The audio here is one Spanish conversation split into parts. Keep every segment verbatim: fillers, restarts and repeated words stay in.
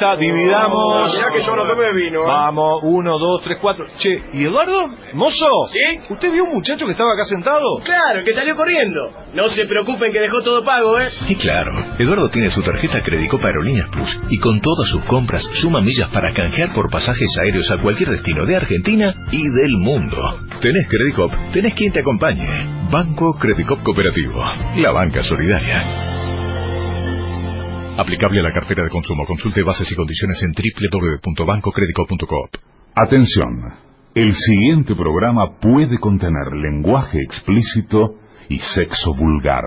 está, dividamos. Mirá que yo no tomé vino. ¿eh? Vamos, uno, dos, tres, cuatro. Che, ¿y Eduardo? ¿Mozo? ¿Sí? ¿Usted vio un muchacho que estaba acá sentado? Claro, el que salió corriendo. No se preocupen que dejó todo pago, ¿eh? Y claro, Eduardo tiene su tarjeta Credicop Aerolíneas Plus y con todas sus compras suma millas para canjear por pasajes aéreos a cualquier destino de Argentina y del mundo. ¿Tenés Credicop? Tenés quien te acompañe. Banco Credicop Cooperativo, la banca solidaria. Aplicable a la cartera de consumo. Consulte bases y condiciones en doble u doble u doble u punto banco credicop punto coop. Atención, el siguiente programa puede contener lenguaje explícito y sexo vulgar.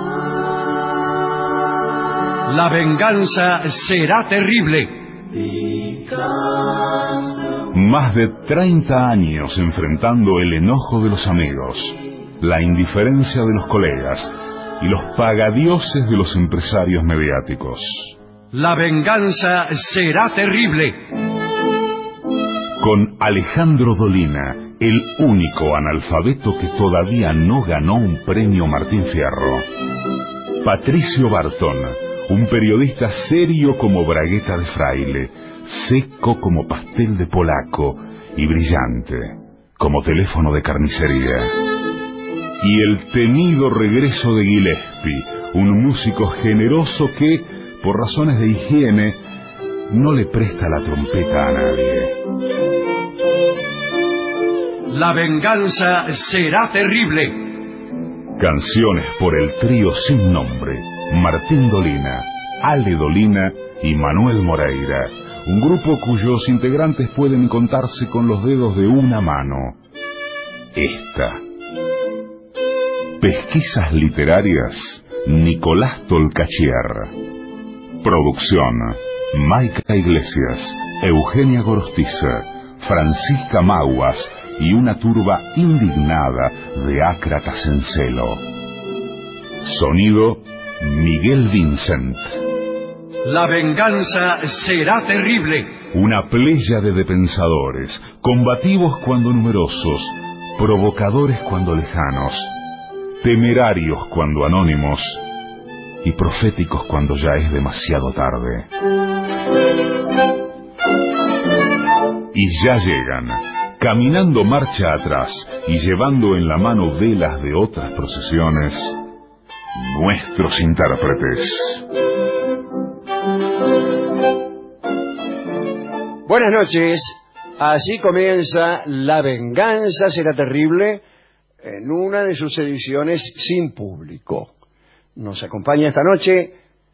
La venganza será terrible. Más de treinta años enfrentando el enojo de los amigos, la indiferencia de los colegas y los pagadioses de los empresarios mediáticos. La venganza será terrible. Con Alejandro Dolina, el único analfabeto que todavía no ganó un premio Martín Fierro. Patricio Barton, un periodista serio como bragueta de fraile, seco como pastel de polaco y brillante como teléfono de carnicería. Y el temido regreso de Gillespie, un músico generoso que, por razones de higiene, no le presta la trompeta a nadie. La venganza será terrible. Canciones por el trío sin nombre, Martín Dolina, Ale Dolina y Manuel Moreira, un grupo cuyos integrantes pueden contarse con los dedos de una mano. Esta. Pesquisas literarias, Nicolás Tolcachier. Producción, Maica Iglesias, Eugenia Gorostiza, Francisca Maguas y una turba indignada de ácratas en celo. Sonido, Miguel Vincent. La venganza será terrible. Una pléyade de pensadores, combativos cuando numerosos, provocadores cuando lejanos, temerarios cuando anónimos y proféticos cuando ya es demasiado tarde. Y ya llegan, caminando marcha atrás y llevando en la mano velas de otras procesiones, nuestros intérpretes. Buenas noches, así comienza La venganza será terrible en una de sus ediciones sin público. Nos acompaña esta noche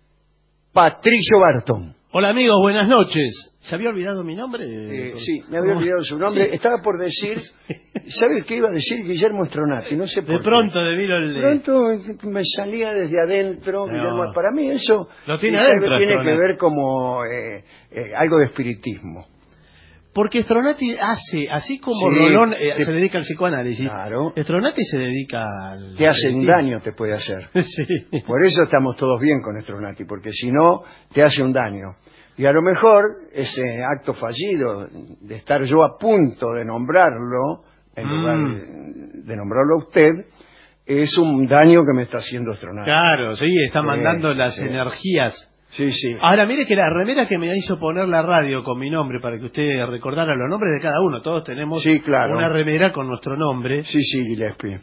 Patricio Barton. Hola amigos, buenas noches. ¿Se había olvidado mi nombre? Eh, sí, me había olvidado su nombre. Sí. Estaba por decir, ¿sabes qué iba a decir? Guillermo Stronati, no sé por qué. De pronto, debido al... De pronto me salía desde adentro, no. Guillermo. Para mí eso lo tiene, adentro, tiene que ver como eh, eh, algo de espiritismo. Porque Stronati hace, así como sí, Rolón eh, te, se dedica al psicoanálisis, claro. Stronati se dedica al... Te hace un daño, te puede hacer. Sí. Por eso estamos todos bien con Stronati, porque si no, te hace un daño. Y a lo mejor ese acto fallido de estar yo a punto de nombrarlo, en lugar mm. de, de nombrarlo a usted, es un daño que me está haciendo Stronati. Claro, sí, está sí, mandando las sí. energías. Sí, sí. Ahora, mire que la remera que me hizo poner la radio con mi nombre, para que usted recordara los nombres de cada uno, todos tenemos sí, claro. una remera con nuestro nombre. Sí, sí, Gillespie.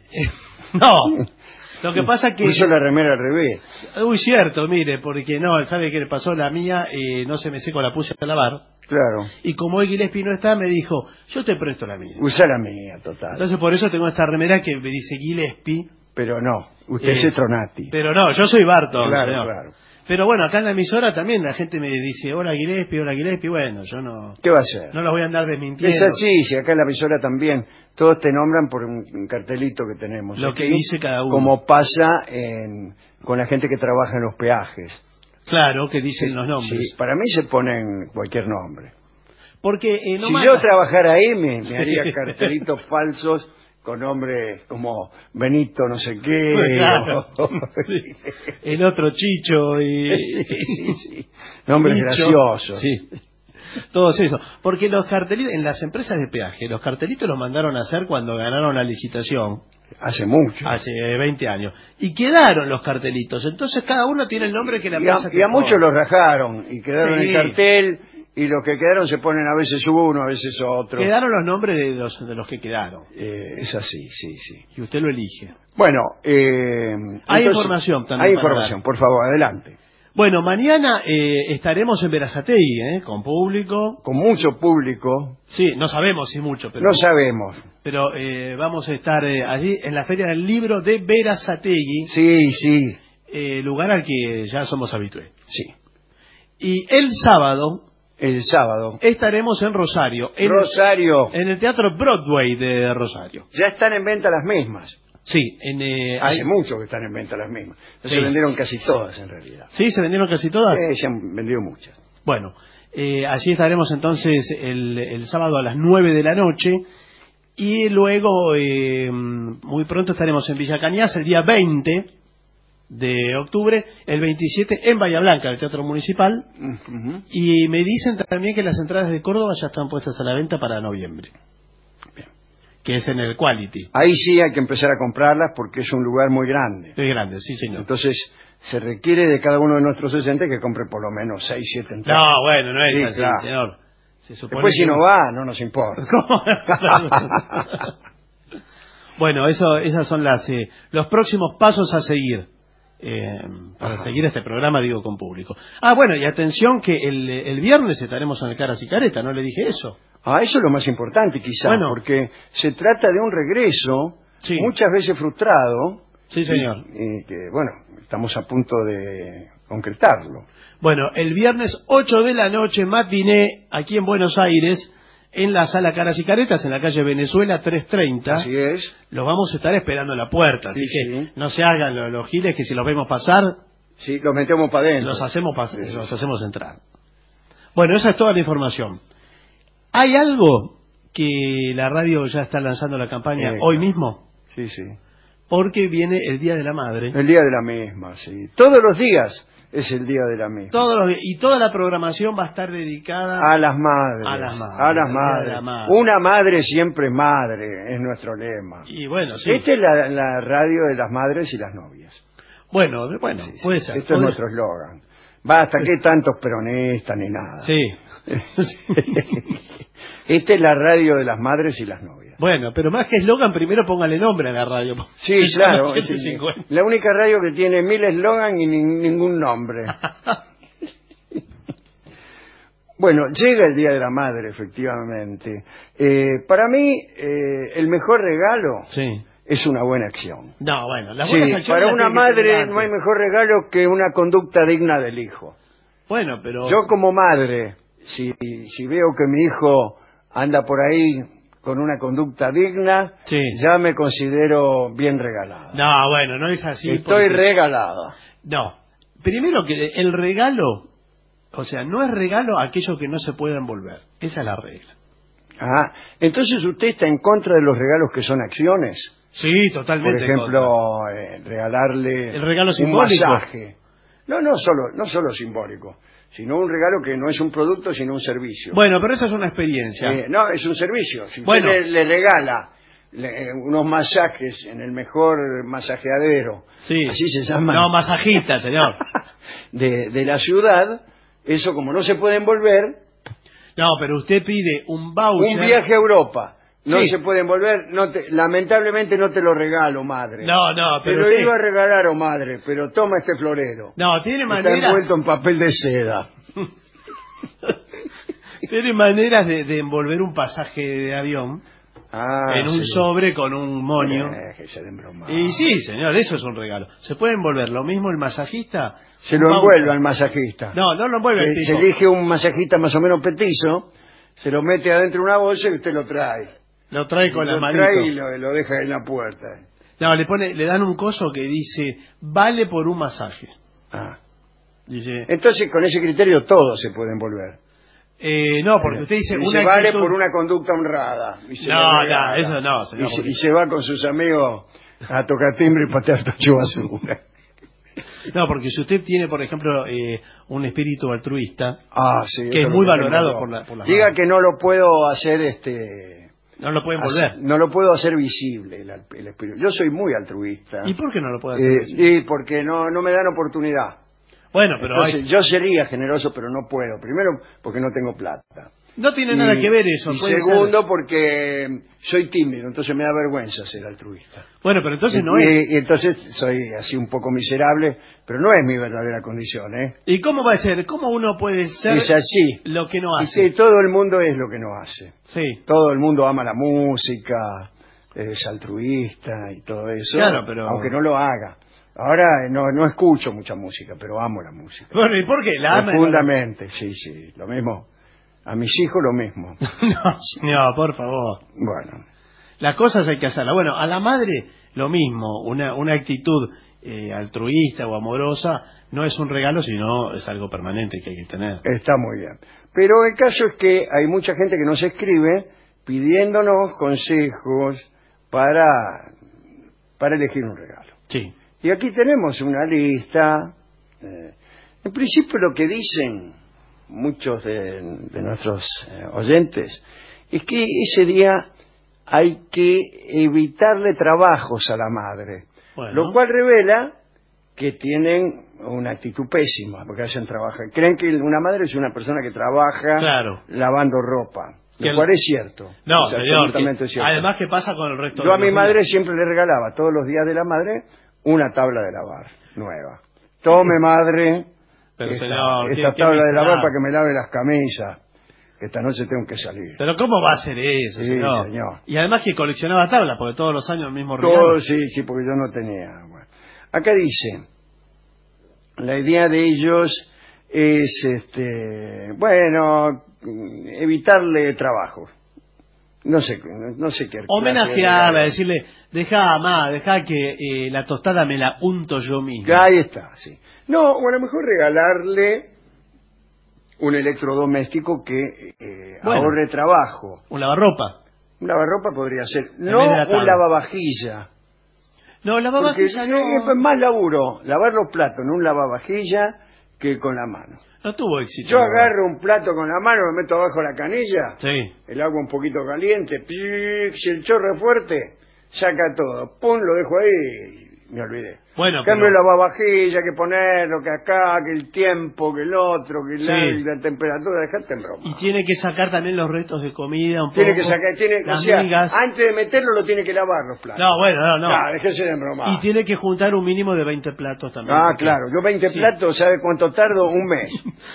No, lo que pasa que... Puso la remera al revés. Uy, cierto, mire, porque no, ¿sabe qué le pasó? La mía, eh, no se me secó, la puse a lavar. Claro. Y como hoy Gillespie no está, me dijo, yo te presto la mía. Usa la mía, total. Entonces por eso tengo esta remera que me dice Gillespie. Pero no, usted eh, es Stronati. Pero no, yo soy Barton. Claro, no. claro. Pero bueno, acá en la emisora también la gente me dice, hola Gillespie, hola Gillespie, bueno, yo no... ¿Qué va a hacer? No los voy a andar desmintiendo. Es así, si acá en la emisora también, todos te nombran por un, un cartelito que tenemos. Lo aquí, que dice cada uno. Como pasa en, con la gente que trabaja en los peajes. Claro, que dicen sí, los nombres. Sí, para mí se ponen cualquier nombre. Porque eh, no si mata. yo trabajara ahí, me, me haría cartelitos falsos con nombres como Benito no sé qué. Pues claro. O... sí. El otro Chicho y... sí, sí. Nombres Chicho. Graciosos. Sí. Todos eso. Porque los cartelitos, en las empresas de peaje, los cartelitos los mandaron a hacer cuando ganaron la licitación. Hace mucho. Hace veinte años. Y quedaron los cartelitos. Entonces cada uno tiene el nombre que la Y a, piensa que y a pone. muchos los rajaron y quedaron Sí. en el cartel, y los que quedaron se ponen a veces uno, a veces otro. Quedaron los nombres de los, de los que quedaron. Eh, es así, sí, sí. Y usted lo elige. Bueno, eh, Hay entonces, información también Hay para información, dar. por favor, adelante. Bueno, mañana eh, estaremos en Berazategui, ¿eh? Con público. Con mucho público. Sí, no sabemos si mucho, pero... No sabemos. Pero eh, vamos a estar eh, allí en la Feria del Libro de Berazategui, Sí, sí, eh, lugar al que ya somos habitués. sí. Y el sábado El sábado. estaremos en Rosario, en, Rosario. en el Teatro Broadway de Rosario. Ya están en venta las mismas. Sí, en, eh, Hace hay- mucho que están en venta las mismas. Ya Sí. Se vendieron casi todas en realidad. ¿Sí? ¿Se vendieron casi todas? Eh, se han vendido muchas. Bueno, eh, allí estaremos entonces el, el sábado a las nueve de la noche y luego eh, muy pronto estaremos en Villa Cañas el día veinte de octubre, el veintisiete en Bahía Blanca, el Teatro Municipal, Ujú. y me dicen también que las entradas de Córdoba ya están puestas a la venta para noviembre, que es en el Quality. Ahí sí hay que empezar a comprarlas porque es un lugar muy grande. Es grande, sí señor. Entonces se requiere de cada uno de nuestros oyentes que compre por lo menos seis, siete entradas. No, bueno, no es Sí, así, claro. señor. Se supone Después si que- no va, no nos importa. ¿Cómo? Bueno, eso, esas son las eh, los próximos pasos a seguir eh, para Ajá. seguir este programa, digo, con público. Ah, bueno, y atención que el, el viernes estaremos en el Caras y Careta, ¿no le dije eso? Ah, eso es lo más importante quizás, Bueno. porque se trata de un regreso Sí. muchas veces frustrado. Sí, señor. Y, y que, bueno, estamos a punto de concretarlo. Bueno, el viernes ocho de la noche, matiné, aquí en Buenos Aires, en la sala Caras y Caretas, en la calle Venezuela trescientos treinta. Así es. Los vamos a estar esperando en la puerta, así Sí, que sí. no se hagan los, los giles, que si los vemos pasar, Sí, los metemos para adentro. los hacemos pasar, Sí. los hacemos entrar. Bueno, esa es toda la información. ¿Hay algo que la radio ya está lanzando la campaña Eh, hoy mismo? Sí, sí. Porque viene el Día de la Madre. El día de la misma, sí. Todos los días es el día de la misma. Todos los- y toda la programación va a estar dedicada A las madres. A las madres, A las el día de madres. la madre. Una madre siempre es madre, es nuestro lema. Y bueno, sí. Esta es la, la radio de las madres y las novias. Bueno, bueno, Sí, sí. puede ser. Esto es Puede- nuestro eslogan. Basta que tantos peronistas ni nada. Sí. Esta es la radio de las madres y las novias. Bueno, pero más que eslogan, primero póngale nombre a la radio. Sí, Se llama claro. ciento sí. cincuenta. La única radio que tiene mil eslogan y ni- ningún nombre. Bueno, llega el Día de la Madre, efectivamente. Eh, para mí, eh, el mejor regalo Sí. es una buena acción. No, bueno, las Sí, buenas acciones para las una tiene que tener madre antes. no hay mejor regalo que una conducta digna del hijo. Bueno, pero... Yo como madre, si, si veo que mi hijo anda por ahí con una conducta digna, Sí. ya me considero bien regalada. No, bueno, no es así. Estoy porque- regalada. No. Primero que el regalo, o sea, no es regalo aquello que no se puede envolver. Esa es la regla. Ah, entonces usted está en contra de los regalos que son acciones. Sí, Por totalmente. ejemplo, eh, regalarle El regalo un simbólico. masaje. No, no solo, no solo simbólico, sino un regalo que no es un producto, sino un servicio. Bueno, pero esa es una experiencia. Eh, no, es un servicio. Si Bueno. usted le, le regala le- eh, unos masajes en el mejor masajeadero, Sí. así se llama, No, masajista, señor. de, de la ciudad, eso como no se puede envolver, No, pero usted pide un voucher. un viaje a Europa, no Sí. se puede envolver, no te- lamentablemente no te lo regalo, madre. No, no, Te pero lo usted- iba a regalar, oh madre, pero toma este florero. No, tiene Está maneras, envuelto en papel de seda. tiene maneras de, de envolver un pasaje de avión Ah, en un sí. sobre con un moño. Déjese de embromar. Y sí, señor, eso es un regalo. Se puede envolver lo mismo el masajista. Se un lo voucher. envuelve al masajista. No, no lo envuelve el Eh, se tipo. elige un masajista más o menos petizo, se lo mete adentro de una bolsa y usted lo trae. Lo trae con lo las trae y manitos. lo, lo deja en la puerta. No, le pone, le dan un coso que dice vale por un masaje. Ah. Dice, Entonces, con ese criterio todo se puede envolver. eh, no, porque usted dice Dice, una vale actitud- por una conducta honrada. Y se No, lo regala. no, eso no, señor, Y se, porque- y se va con sus amigos a tocar timbre y patear tacho basura. No, porque si usted tiene, por ejemplo, eh, un espíritu altruista, Ah, sí. Que eso es muy lo tengo valorado yo. por la- por las Diga madres. que no lo puedo hacer este No lo pueden volver. hacer- no lo puedo hacer visible el, el espíritu. Yo soy muy altruista. ¿Y por qué no lo puede hacer? Eh, y porque no, no me dan oportunidad. Bueno, pero Entonces, hay- yo sería generoso, pero no puedo. Primero, porque no tengo plata. no tiene Y- nada que ver eso. Y puede ser- segundo, porque soy tímido, entonces me da vergüenza ser altruista. Bueno, pero entonces no y, es. y entonces soy así un poco miserable, pero no es mi verdadera condición, ¿eh? ¿Y cómo va a ser? ¿Cómo uno puede ser Es así. lo que no Y hace? que todo el mundo es lo que no hace. Sí. Todo el mundo ama la música, es altruista y todo eso, Claro, pero- aunque no lo haga. Ahora no, no escucho mucha música, pero amo la música. Bueno, ¿y por qué? La ama. Profundamente, sí, sí, lo mismo. A mis hijos lo mismo. No, señor, por favor. Bueno, Las cosas hay que hacerlas. Bueno, a la madre lo mismo. Una, una actitud eh, altruista o amorosa no es un regalo, sino es algo permanente que hay que tener. está muy bien. Pero el caso es que hay mucha gente que nos escribe pidiéndonos consejos para, para elegir un regalo. Sí. Y aquí tenemos una lista. eh, en principio lo que dicen muchos de, de nuestros eh, oyentes es que ese día hay que evitarle trabajos a la madre, Bueno. lo cual revela que tienen una actitud pésima, porque hacen trabajar. Creen que una madre es una persona que trabaja Claro. lavando ropa, Que lo cual es cierto. No, es señor. absolutamente que- cierto. además, ¿qué pasa con el resto Yo de a mi los madre días? siempre le regalaba todos los días de la madre una tabla de lavar nueva. Tome, madre, Pero, esta, señor, esta qué- qué tabla de lavar miserable. para que me lave las camisas, que esta noche tengo que salir. Pero ¿cómo va a ser eso, Sí, señor? señor. Y además que coleccionaba tablas, porque todos los años el mismo regalo. Todo, sí, sí, porque yo no tenía. Bueno. Acá dice, la idea de ellos es, este, bueno, evitarle trabajo. No sé, no sé qué. clase de Homenajearla, regalo. decirle, deja, mamá, deja que eh, la tostada me la unto yo mismo. Ahí está, sí. No, o a lo mejor regalarle un electrodoméstico que eh, Bueno. ahorre trabajo. Un lavarropa. Un lavarropa podría ser. En No vez de la un tabla. lavavajilla. No, Porque lavavajilla no, es más laburo lavar los platos en un lavavajilla que con la mano. no tuvo éxito. Yo la agarro un plato con la mano, lo meto abajo de la canilla, Sí. el agua un poquito caliente, ¡pic! Si el chorro es fuerte, saca todo. Pum, lo dejo ahí y me olvidé. Bueno, En cambio, pero- la lavavajilla, que ponerlo, que acá, que el tiempo, que el otro, que Sí. la, la temperatura, dejate en broma. Y tiene que sacar también los restos de comida un Tiene poco. que sacar, tiene, o las sea, migas. antes de meterlo lo tiene que lavar los platos. No, bueno, no, no. Claro, déjese de broma. Y tiene que juntar un mínimo de veinte platos también. Ah, porque- claro, yo veinte Sí. platos, ¿sabe cuánto tardo? Un mes.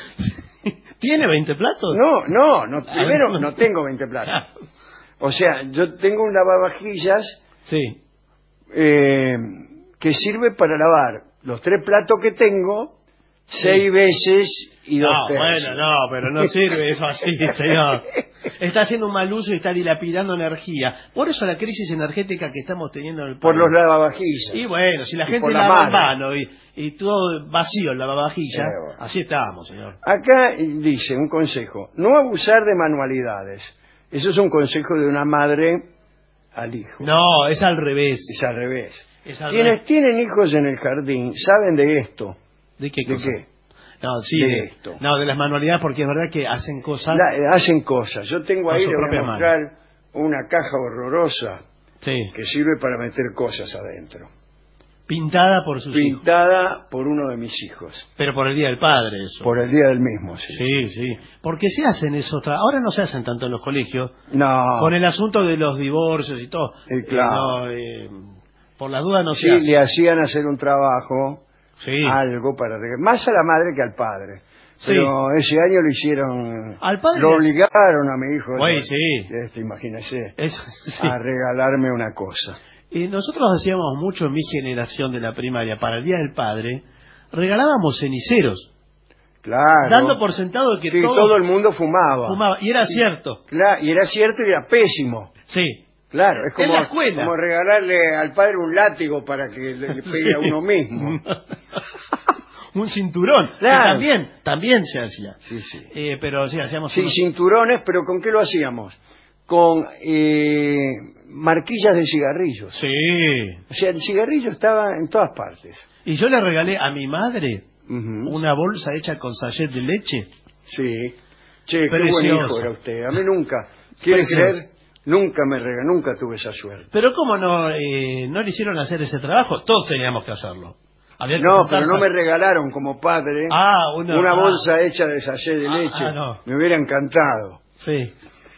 ¿Tiene veinte platos? No, no, no, Ah, primero no. no tengo veinte platos. O sea, yo tengo un lavavajillas Sí. eh, que sirve para lavar los tres platos que tengo seis veces y dos No, tercios. bueno, no, pero no sirve eso así, señor. Está haciendo un mal uso y está dilapidando energía. Por eso la crisis energética que estamos teniendo en el país. Por los lavavajillas. Y bueno, si la Y gente por la lava en madre. vano y, y todo vacío en la lavavajilla, Eh, bueno. así estamos, señor. Acá dice un consejo, no abusar de manualidades. Eso es un consejo de una madre al hijo. No, es al revés. Es al revés. Es al Quienes revés. tienen hijos en el jardín saben de esto. ¿De qué ¿De cosa? qué? No, sí, De de, esto. no, de las manualidades, porque es verdad que hacen cosas. La- eh, hacen cosas. Yo tengo Con ahí, su le voy a propia mostrar una caja horrorosa Sí, que sirve para meter cosas adentro. pintada por sus hijos. Pintada por uno de mis hijos. Pero por el Día del Padre, eso. Por el día del mismo, sí. Sí, sí. Porque se hacen eso. tra- Ahora no se hacen tanto en los colegios. No. Con el asunto de los divorcios y todo. Eh, claro. no, eh, por las dudas no Sí, se hace. le hacían hacer un trabajo, Sí. algo para regalar. Más a la madre que al padre. Sí. Pero ese año lo hicieron. Al padre Lo le- obligaron a mi hijo. Güey, sí. Este, imagínese. Eso, sí. A regalarme una cosa. Y nosotros hacíamos mucho en mi generación de la primaria, para el Día del Padre, regalábamos ceniceros, Claro. dando por sentado que Sí, todo, todo el mundo fumaba. fumaba. Y era cierto. Claro, y era cierto y era pésimo. Sí. Claro, es En como, la escuela. como regalarle al padre un látigo para que le, le pegue Sí. a uno mismo. Un cinturón. que Claro. también, también se hacía. Sí, sí. Eh, pero sí, hacíamos Sí, unos- cinturones, pero ¿con qué lo hacíamos? Con eh, marquillas de cigarrillos. Sí. O sea, el cigarrillo estaba en todas partes. Y yo le regalé a mi madre Ujú. una bolsa hecha con sachet de leche. Sí. Che, qué buen Precioso. hijo era usted. A mí nunca. ¿Quiere Precioso. creer Nunca me rega, nunca tuve esa suerte. Pero ¿cómo no, eh, no le hicieron hacer ese trabajo? Todos teníamos que hacerlo. Había que No, pero juntarse- no me regalaron como padre Ah, una, una ah. bolsa hecha de sachet de Ah, leche. ah, no. Me hubiera encantado. Sí.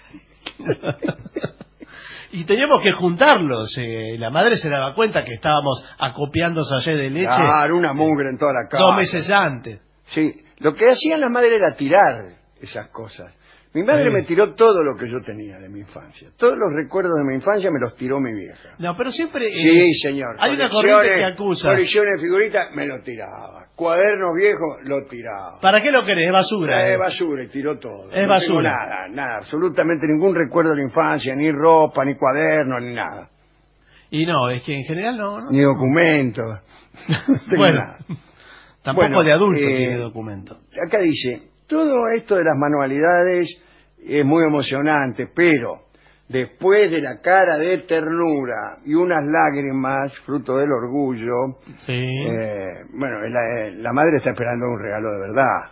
Y teníamos que juntarlos. eh, la madre se daba cuenta que estábamos acopiando sachet de leche Claro, una mugre en toda la casa. dos meses antes. Sí, lo que hacían las madres era tirar esas cosas. Mi madre Sí. me tiró todo lo que yo tenía de mi infancia. Todos los recuerdos de mi infancia me los tiró mi vieja. No, pero siempre... eh, Sí, señor. Hay una Colecciones- corriente que acusa. Colecciones de figuritas, me lo tiraba. Cuadernos viejos, lo tiraba. ¿Para qué lo querés? Es basura. Es eh. basura y tiró todo. Es no basura. tengo nada, nada, absolutamente ningún recuerdo de la infancia, ni ropa, ni cuadernos, ni nada. Y no, es que en general no. no. Ni documentos. No tengo Bueno, nada. tampoco Bueno, de adultos eh, tiene documento. Acá dice, todo esto de las manualidades es muy emocionante, pero después de la cara de ternura y unas lágrimas, fruto del orgullo, Sí. eh, bueno, la, la madre está esperando un regalo de verdad,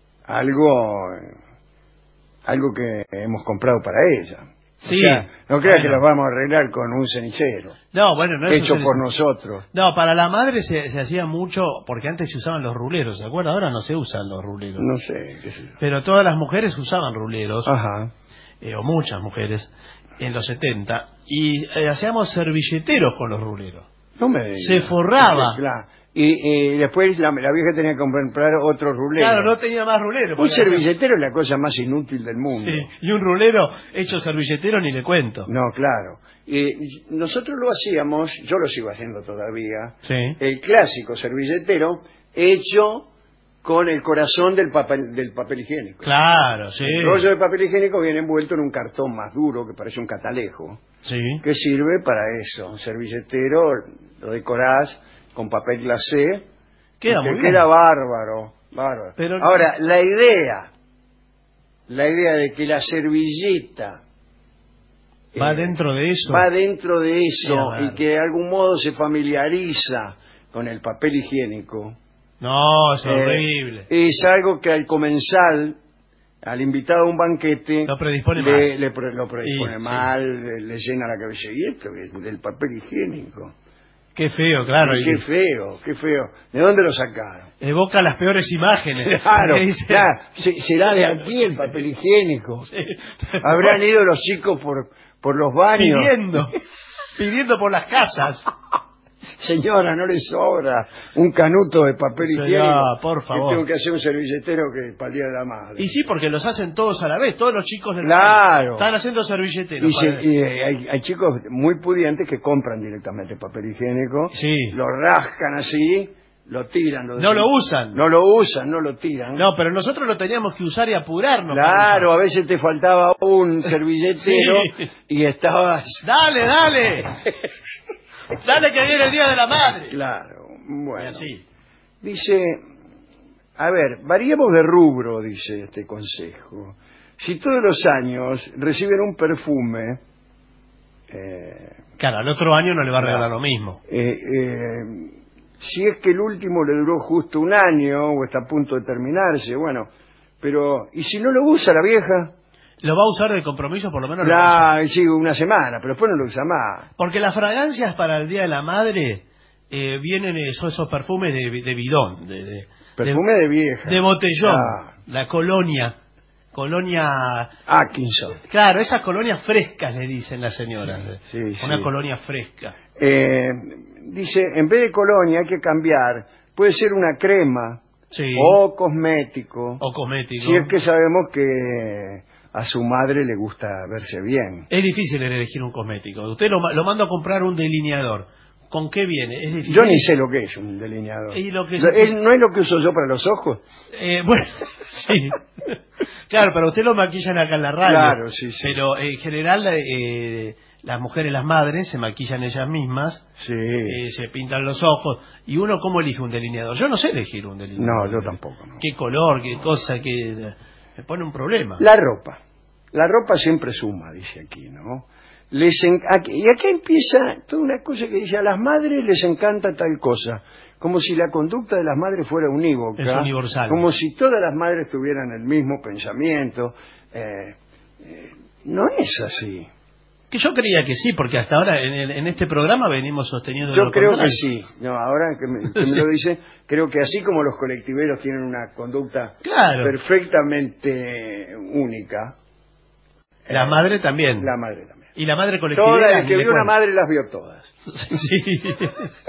algo, eh, algo que hemos comprado para ella. Sí, O sea, no crea bueno. que lo vamos a arreglar con un cenicero, No, bueno, no es hecho un por cenicero. nosotros. No, para la madre se, se hacía mucho, porque antes se usaban los ruleros, ¿se acuerda? Ahora no se usan los ruleros. No sé, qué sé yo. Pero todas las mujeres usaban ruleros, Ajá. eh, o muchas mujeres, en los setenta, y eh, hacíamos servilleteros con los ruleros. No me digas. Se forraba. Claro. Y, y después la, la vieja tenía que comprar otro rulero. Claro, no tenía más ruleros. Un porque- servilletero es la cosa más inútil del mundo. Sí, y un rulero hecho servilletero ni le cuento. No, claro. Y nosotros lo hacíamos, yo lo sigo haciendo todavía, Sí. el clásico servilletero hecho con el corazón del papel, del papel higiénico. Claro, sí. El rollo de papel higiénico viene envuelto en un cartón más duro que parece un catalejo, Sí. que sirve para eso. Un servilletero lo decorás con papel glacé. Queda y te muy bien. queda bárbaro, bárbaro. Pero- Ahora, la idea, la idea de que la servilleta Va eh, dentro de eso. va dentro de eso Qué y que de algún modo se familiariza con el papel higiénico, No, es eh, horrible. es algo que al comensal, al invitado a un banquete, Lo predispone le, mal. le pre- lo predispone Y, sí. mal, le, le llena la cabeza. Y esto es del papel higiénico. Qué feo, claro. Y qué y feo, qué feo. ¿De dónde lo sacaron? evoca las peores imágenes. Claro, Le dice- claro, se- será de aquí el papel higiénico. Sí. Habrán ido los chicos por, por los baños. pidiendo, pidiendo por las casas. Señora, no le sobra un canuto de papel Señora, higiénico. por Que favor. tengo que hacer un servilletero que para el Día de la Madre. Y sí, porque los hacen todos a la vez, todos los chicos del Claro. país están haciendo servilleteros. Y, se- para- y, eh, hay, hay chicos muy pudientes que compran directamente papel higiénico, Sí. lo rascan así, lo tiran. Lo No lo usan. No lo usan, no lo tiran. No, pero nosotros lo teníamos que usar y apurarnos. Claro, para a veces te faltaba un servilletero Sí. y estabas... usar. Dale, dale. Dale que viene el Día de la Madre. Claro, Y bueno. así. Dice, a ver, variemos de rubro, dice este consejo. Si todos los años reciben un perfume, eh, Claro, al otro año no le va a regalar lo mismo. eh, eh, si es que el último le duró justo un año o está a punto de terminarse, bueno, pero, ¿y si no lo usa la vieja? Lo va a usar de compromiso, por lo menos lo va a usar. La, sí, una semana, pero después no lo usa más. Porque las fragancias para el Día de la Madre eh, vienen esos, esos perfumes de, de bidón, de, de, Perfume de, vieja. de botellón, Ah, la colonia, colonia, Atkinson. claro, esas colonias frescas le dicen las señoras, Sí, sí, una sí. colonia fresca. Eh, dice, en vez de colonia hay que cambiar, puede ser una crema Sí. o cosmético, O cosmético. si es que sabemos que a su madre le gusta verse bien. Es difícil elegir un cosmético. Usted lo, ma- lo manda a comprar un delineador. ¿Con qué viene? Es difícil. Yo ni sé lo que es un delineador. Y lo que Yo- se- él- ¿No es lo que uso yo para los ojos? Eh, bueno, sí. Claro, pero usted lo maquillan acá en la radio. Claro, sí, sí. Pero en general eh, las mujeres, las madres, se maquillan ellas mismas, Sí. eh, se pintan los ojos. ¿Y uno cómo elige un delineador? Yo no sé elegir un delineador. No, yo tampoco. No. ¿Qué color, qué cosa, qué... Me pone un problema. La ropa. La ropa siempre suma, dice aquí, ¿no? Les en- aquí- y acá empieza toda una cosa que dice, a las madres les encanta tal cosa, como si la conducta de las madres fuera unívoca. Es universal. Como si todas las madres tuvieran el mismo pensamiento. Eh, eh, no es así. Que yo creía que sí, porque hasta ahora en, el, en este programa venimos sosteniendo... Yo lo creo contrario. que sí. No, ahora que me, que me Sí. lo dice, creo que así como los colectiveros tienen una conducta Claro. perfectamente única, La eh, madre también. la madre también. Y la madre colectivera... Todas, el ni que le vio una cuento. madre las vio todas. Sí.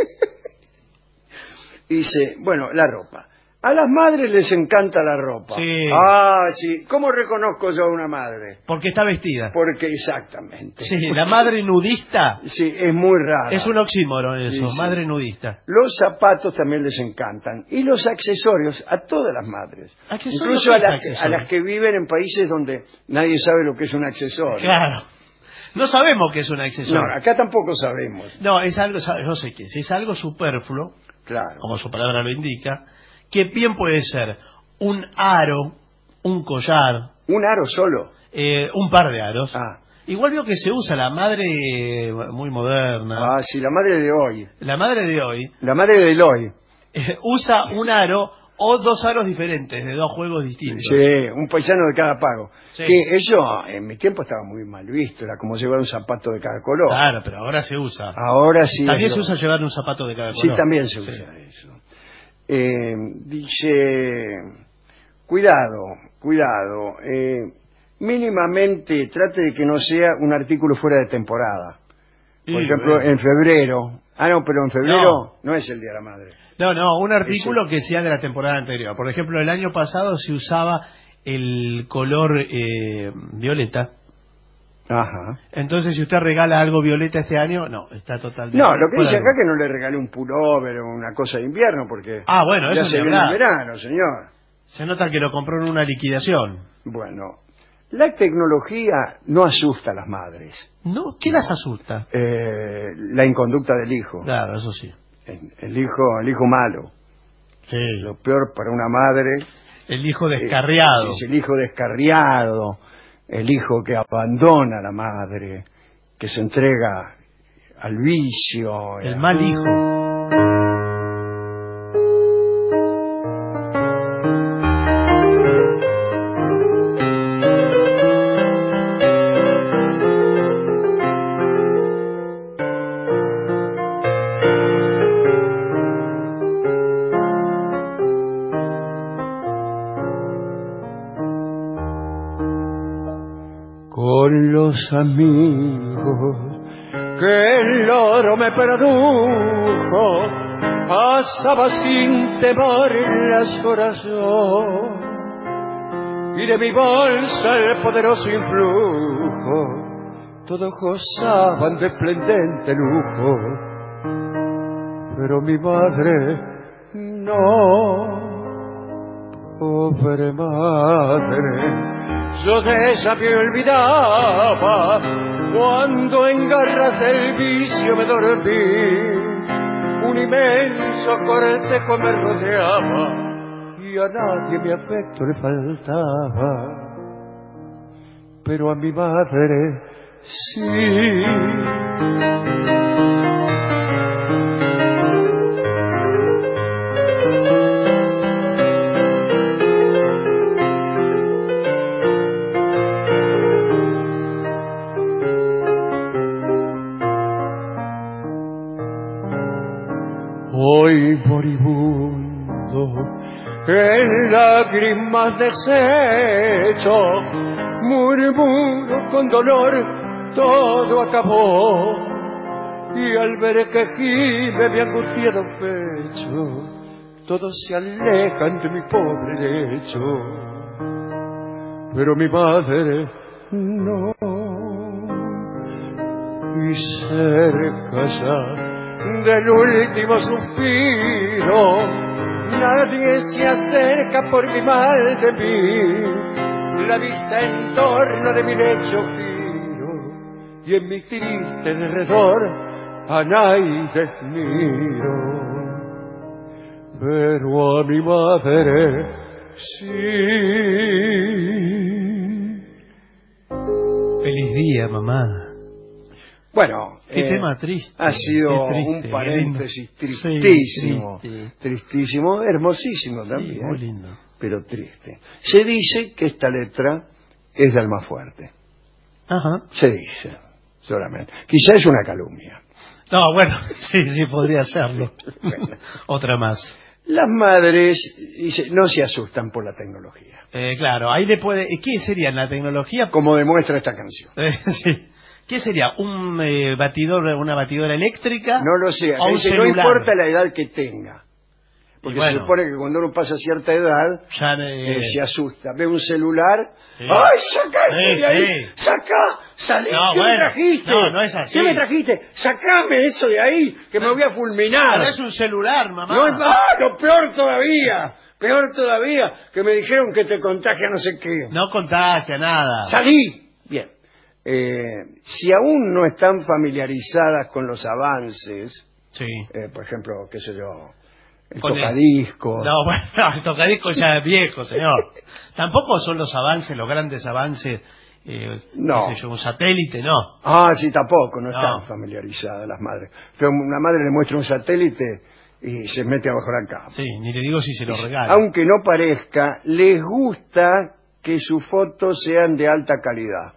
Dice, bueno, la ropa. A las madres les encanta la ropa. Sí. Ah, sí. ¿Cómo reconozco yo a una madre? Porque está vestida. Porque exactamente. Sí, la madre nudista Sí, es muy rara. es un oxímoron eso, Sí, sí. madre nudista. Los zapatos también les encantan. Y los accesorios a todas las madres. ¿Accesorios? Incluso ¿Qué a es las, que, accesorio? a las que viven en países donde nadie sabe lo que es un accesorio. Claro. No sabemos qué es un No, accesorio. acá tampoco sabemos. No, es algo, yo sé qué es, es algo superfluo, Claro. como su palabra lo indica, que bien puede ser un aro, un collar, Un aro solo. eh, un par de aros. Ah. Igual veo que se usa la madre eh, muy moderna, Ah, sí, la madre de hoy. la madre de hoy, La madre de hoy. eh, usa un aro o dos aros diferentes, de dos juegos distintos. Sí, un paisano de cada pago. Sí. Que eso en mi tiempo estaba muy mal visto, era como llevar un zapato de cada color. Claro, pero ahora se usa. Ahora sí. También es se lo- usa llevar un zapato de cada Sí, color. también se Sí. usa eso. Eh, dice, cuidado, cuidado, eh, mínimamente trate de que no sea un artículo fuera de temporada. Por Y, ejemplo, bueno. en febrero. Ah, no, pero en febrero no, No. es el Día de la Madre. No, no, un artículo que sea de la temporada anterior. Por ejemplo, el año pasado se usaba el color eh, violeta. Ajá. Entonces, si usted regala algo violeta este año, no, está totalmente... No, lo que fuera dice de acá lugar. que no le regalé un pullover o una cosa de invierno, porque Ah, bueno, ya eso se ni viene el hablar. verano, señor. Se nota que lo compró en una liquidación. Bueno, la tecnología no asusta a las madres. ¿No? ¿Qué las asusta? Eh, la inconducta del hijo. Claro, eso sí. El, el hijo, el hijo malo. Sí. Lo peor para una madre El hijo descarriado. eh, es el hijo descarriado, el hijo que abandona a la madre, que se entrega al vicio. El eh, mal hijo. Con los amigos que el oro me produjo, pasaba sin temor las horas yo, y de mi bolsa el poderoso influjo, todos gozaban de esplendente lujo, pero mi madre no, pobre madre. Yo de ella me olvidaba cuando en garras del vicio me dormí. Un inmenso cortejo me rodeaba y a nadie mi afecto le faltaba, pero a mi madre sí. Hoy moribundo, en lágrimas deshecho, murmuro con dolor, todo acabó. Y al ver que gime mi angustiado pecho, todos se alejan de mi pobre lecho, pero mi madre no. Y cerca ya del último suspiro, nadie se acerca por mi mal de mí. La vista en torno de mi lecho giro, y en mi triste derredor a nadie miro, pero a mi madre sí. Feliz día, mamá. Bueno, Qué eh, tema triste. ha sido qué triste, un qué paréntesis lindo. tristísimo, Sí, triste. tristísimo, hermosísimo Sí, también, muy lindo. pero triste. Se dice que esta letra es de Almafuerte. Ajá. Se dice, solamente. Quizá es una calumnia. No, bueno, sí, sí, podría serlo. Bueno. Otra más. Las madres, dice, no se asustan por la tecnología. Eh, claro, ahí le puede... ¿Qué sería la tecnología? Como demuestra esta canción. Eh, sí. ¿Qué sería? ¿Un eh, batidor, una batidora eléctrica? No lo sé. ¿O un Dice, no celular? importa la edad que tenga. Porque bueno, se supone que cuando uno pasa cierta edad, ya, eh, eh, se asusta. Ve un celular. Sí. ¡Ay, saca Sí, de ahí! sí. ¡Saca! ¡Salí! No, ¿Qué bueno, me trajiste? no, no es así. ¿Qué me trajiste? ¡Sacame eso de ahí! ¡Que me voy a fulminar! Pero es un celular, mamá. No es ¡Ah, no, peor todavía! Peor todavía, que me dijeron que te contagia no sé qué. No contagia nada. ¡Salí! Bien. Eh, si aún no están familiarizadas con los avances, Sí. eh, por ejemplo, qué sé yo, el Con el- tocadiscos. No, bueno, no, el tocadisco ya es viejo, señor. Tampoco son los avances, los grandes avances, eh, No. qué sé yo, un satélite, no. Ah, sí, tampoco, no, No. están familiarizadas las madres. Pero una madre le muestra un satélite y se mete abajo la cama. Sí, ni le digo si se lo regala. Aunque no parezca, les gusta que sus fotos sean de alta calidad.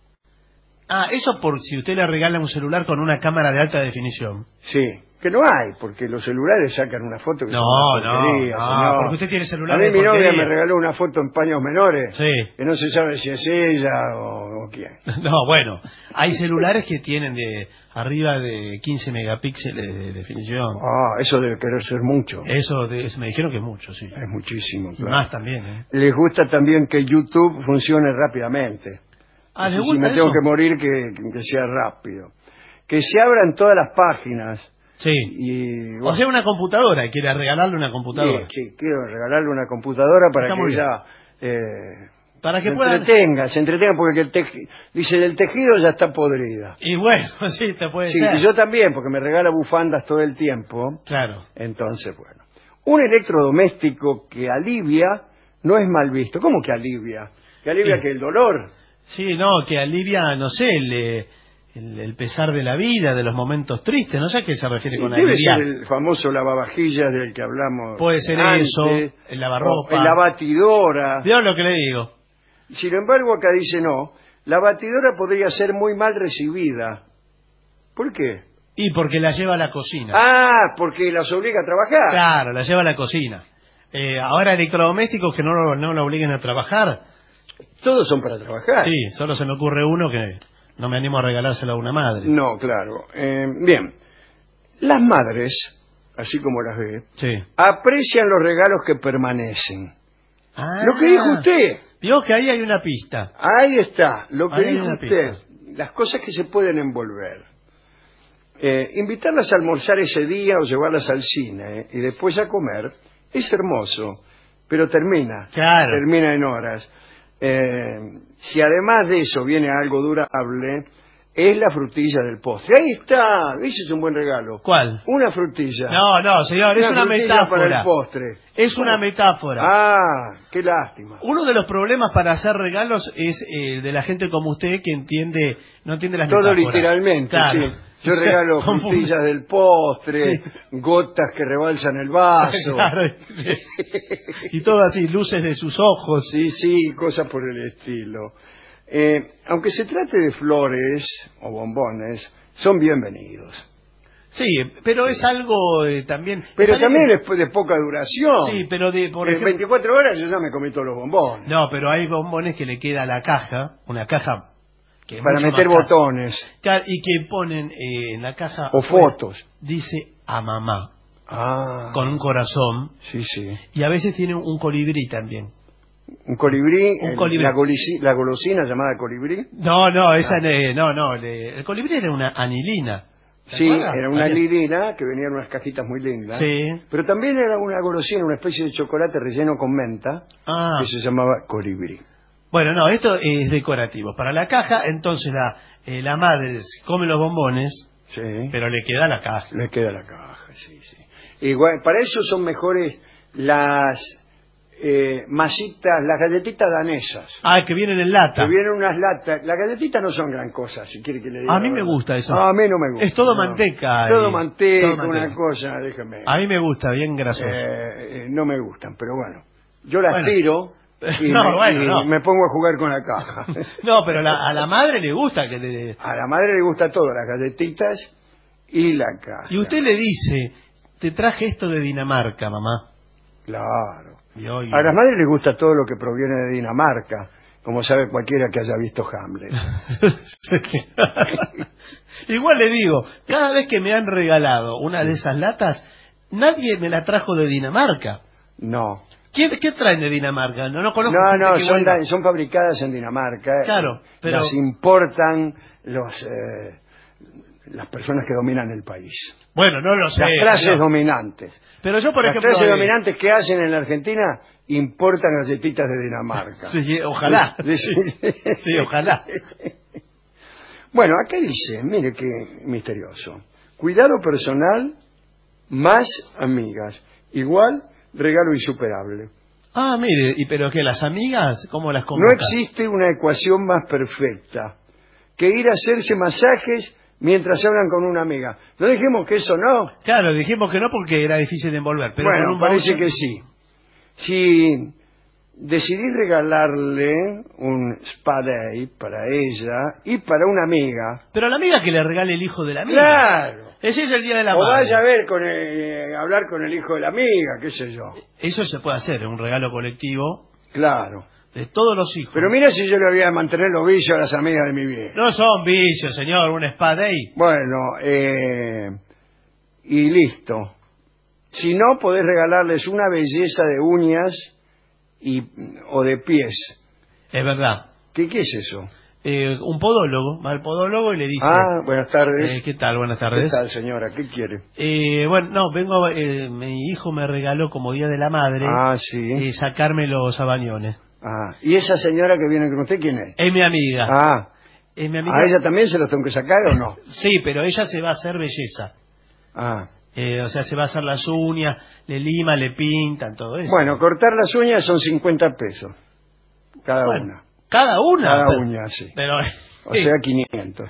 Ah, eso por si usted le regala un celular con una cámara de alta definición. Sí, que no hay, porque los celulares sacan una foto que No, son una no, porquería, no, señor. porque usted tiene celular A mí de mi novia porquería. me regaló una foto en paños menores, Sí. que no se sabe si es ella o, o quién. No, bueno, hay celulares que tienen de arriba de quince megapíxeles de definición. Ah, eso debe querer ser mucho. Eso, de- eso me dijeron que es mucho, sí. Es muchísimo, Y claro. más también, ¿eh? Les gusta también que YouTube funcione rápidamente. Ah, ¿le Si- si gusta me tengo eso? que morir, que, que sea rápido. Que se abran todas las páginas. Sí. Y, O sea, una computadora, quiere regalarle una computadora. Sí, sí, quiero regalarle una computadora para Está que muy bien. ella eh, Para que se puedan... entretenga, se entretenga, porque el teji- dice, el tejido ya está podrida. Y bueno, sí, te puede Sí, ser. y yo también, porque me regala bufandas todo el tiempo. Claro. Entonces, bueno. Un electrodoméstico que alivia no es mal visto. ¿Cómo que alivia? ¿Que alivia Sí. que el dolor? Sí, no, que alivia, no sé, el, eh, el, el pesar de la vida, de los momentos tristes. No sé a qué se refiere con Debe aliviar. ser el famoso lavavajillas del que hablamos. Puede ser antes, eso, el lavarropa. o la batidora. ¿Vio lo que le digo? Sin embargo, acá dice no. La batidora podría ser muy mal recibida. ¿Por qué? Y porque la lleva a la cocina. Ah, porque las obliga a trabajar. Claro, la lleva a la cocina. Eh, ahora electrodomésticos que no, lo- no la obliguen a trabajar. Todos son para trabajar. Sí, solo se me ocurre uno que no me animo a regalárselo a una madre. No, claro. Eh, bien. Las madres, así como las ve, Sí. aprecian los regalos que permanecen. Ah, Lo que dijo usted. Vio que ahí hay una pista. Ahí está, lo que Ahí hay dijo una usted. pista. Las cosas que se pueden envolver. Eh, invitarlas a almorzar ese día o llevarlas al cine eh, y después a comer es hermoso, pero termina. Claro. Termina en horas. Eh, si además de eso viene algo durable, es la frutilla del postre. Ahí está, ese es un buen regalo. ¿Cuál? Una frutilla. No, no, señor, es una frutilla metáfora. para el postre. Es una metáfora. Ah, qué lástima. Uno de los problemas para hacer regalos es eh, de la gente como usted que entiende, no entiende las Todo metáforas. literalmente, Claro. sí. Yo regalo Confunde. frutillas del postre, Sí. gotas que rebalsan el vaso. Claro, sí. Y todo así, luces de sus ojos. Sí, sí, cosas por el estilo. Eh, aunque se trate de flores o bombones, son bienvenidos. Sí, pero es algo eh, también... Pero es también algo- es de poca duración. Sí, pero de, por en ejemplo... veinticuatro horas yo ya me comí todos los bombones. No, pero hay bombones que le queda a la caja, una caja... que es Para mucho meter más cara. botones Claro, y que ponen eh, en la caja... o afuera, fotos. dice a mamá, Ah, con un corazón, sí, sí. y a veces tiene un colibrí también. Un colibrí, Un el- colibrí. La, golisi- la golosina llamada colibrí. No, no, esa ne- no, no, le- el colibrí era una anilina. ¿Se Sí, acuerda? era una Había- lirina que venía en unas cajitas muy lindas. Sí. Pero también era una golosina, una especie de chocolate relleno con menta, Ah, que se llamaba colibrí. bueno, no, esto es decorativo. Para la caja, entonces la, eh, la madre come los bombones, Sí. pero le queda la caja. Le queda la caja, sí, sí. Igual, para eso son mejores las eh, masitas, las galletitas danesas. Ah, que vienen en lata. Que vienen unas latas. Las galletitas no son gran cosa, si quiere que le diga. A mí la me verdad. gusta eso. No, a mí no me gusta. Es todo no. manteca Todo y- manteca, todo una manteca. cosa, déjame. A mí me gusta, bien grasoso. Eh, eh, no me gustan, pero bueno. Yo las Bueno. tiro y, No, me, bueno, y no. me pongo a jugar con la caja. No, pero la- a la madre le gusta que le... A la madre le gusta todo, las galletitas y la caja. Y usted le dice, te traje esto de Dinamarca, mamá. Claro. Y hoy- A las madres les gusta todo lo que proviene de Dinamarca, como sabe cualquiera que haya visto Hamlet. Igual le digo, cada vez que me han regalado una de esas latas, nadie me la trajo de Dinamarca. No. ¿Quién, ¿Qué traen de Dinamarca? No, no conozco. No, gente no, que son, vuelva. da- son fabricadas en Dinamarca. Claro, pero- Las importan los eh, las personas que dominan el país. Bueno, no lo sé. Las clases señor. dominantes. Pero yo, por Las ejemplo... clases eh, dominantes que hacen en la Argentina importan galletitas de Dinamarca. Sí, ojalá. Sí, sí. Sí, ojalá. Bueno, acá dice, mire qué misterioso. Cuidado personal más amigas. Igual regalo insuperable. Ah, mire, ¿y pero qué? ¿Las amigas? ¿Cómo las No convoca? existe una ecuación más perfecta que ir a hacerse masajes mientras hablan con una amiga. No dijimos que eso no. Claro, dijimos que no porque era difícil de envolver. Pero con Bueno, un parece voucher- que sí. Si decidí regalarle un spa day para ella y para una amiga, Pero a la amiga que le regale el hijo de la amiga. claro. Ese es el día de la O madre. vaya a ver con el- eh, hablar con el hijo de la amiga, qué sé yo. Eso se puede hacer, un regalo colectivo Claro. de todos los hijos. Pero mira si yo le voy a mantener los vicios a las amigas de mi vieja. No son vicios, señor, un spa day. Bueno, eh, y listo. Si no, podés regalarles una belleza de uñas y, o de pies. Es verdad. ¿Qué, qué es eso? Eh, un podólogo, va al podólogo y le dice... Ah, buenas tardes. eh, ¿Qué tal? Buenas ¿Qué tardes. tal, señora? ¿Qué quiere? Eh, bueno, no, vengo... a- eh, mi hijo me regaló como Día de la Madre Ah, sí. eh, sacarme los abañones. Ah, ¿y esa señora que viene con usted quién es? Es mi amiga. Ah, Es mi amiga. ¿a ella también se los tengo que sacar o no? Sí, pero ella se va a hacer belleza. Ah, Eh, o sea, se va a hacer las uñas, le lima, le pintan, todo eso. bueno, cortar las uñas son cincuenta pesos. Cada Bueno, una. ¿Cada una? Cada Pero- uña, sí. Pero, O sea, quinientos.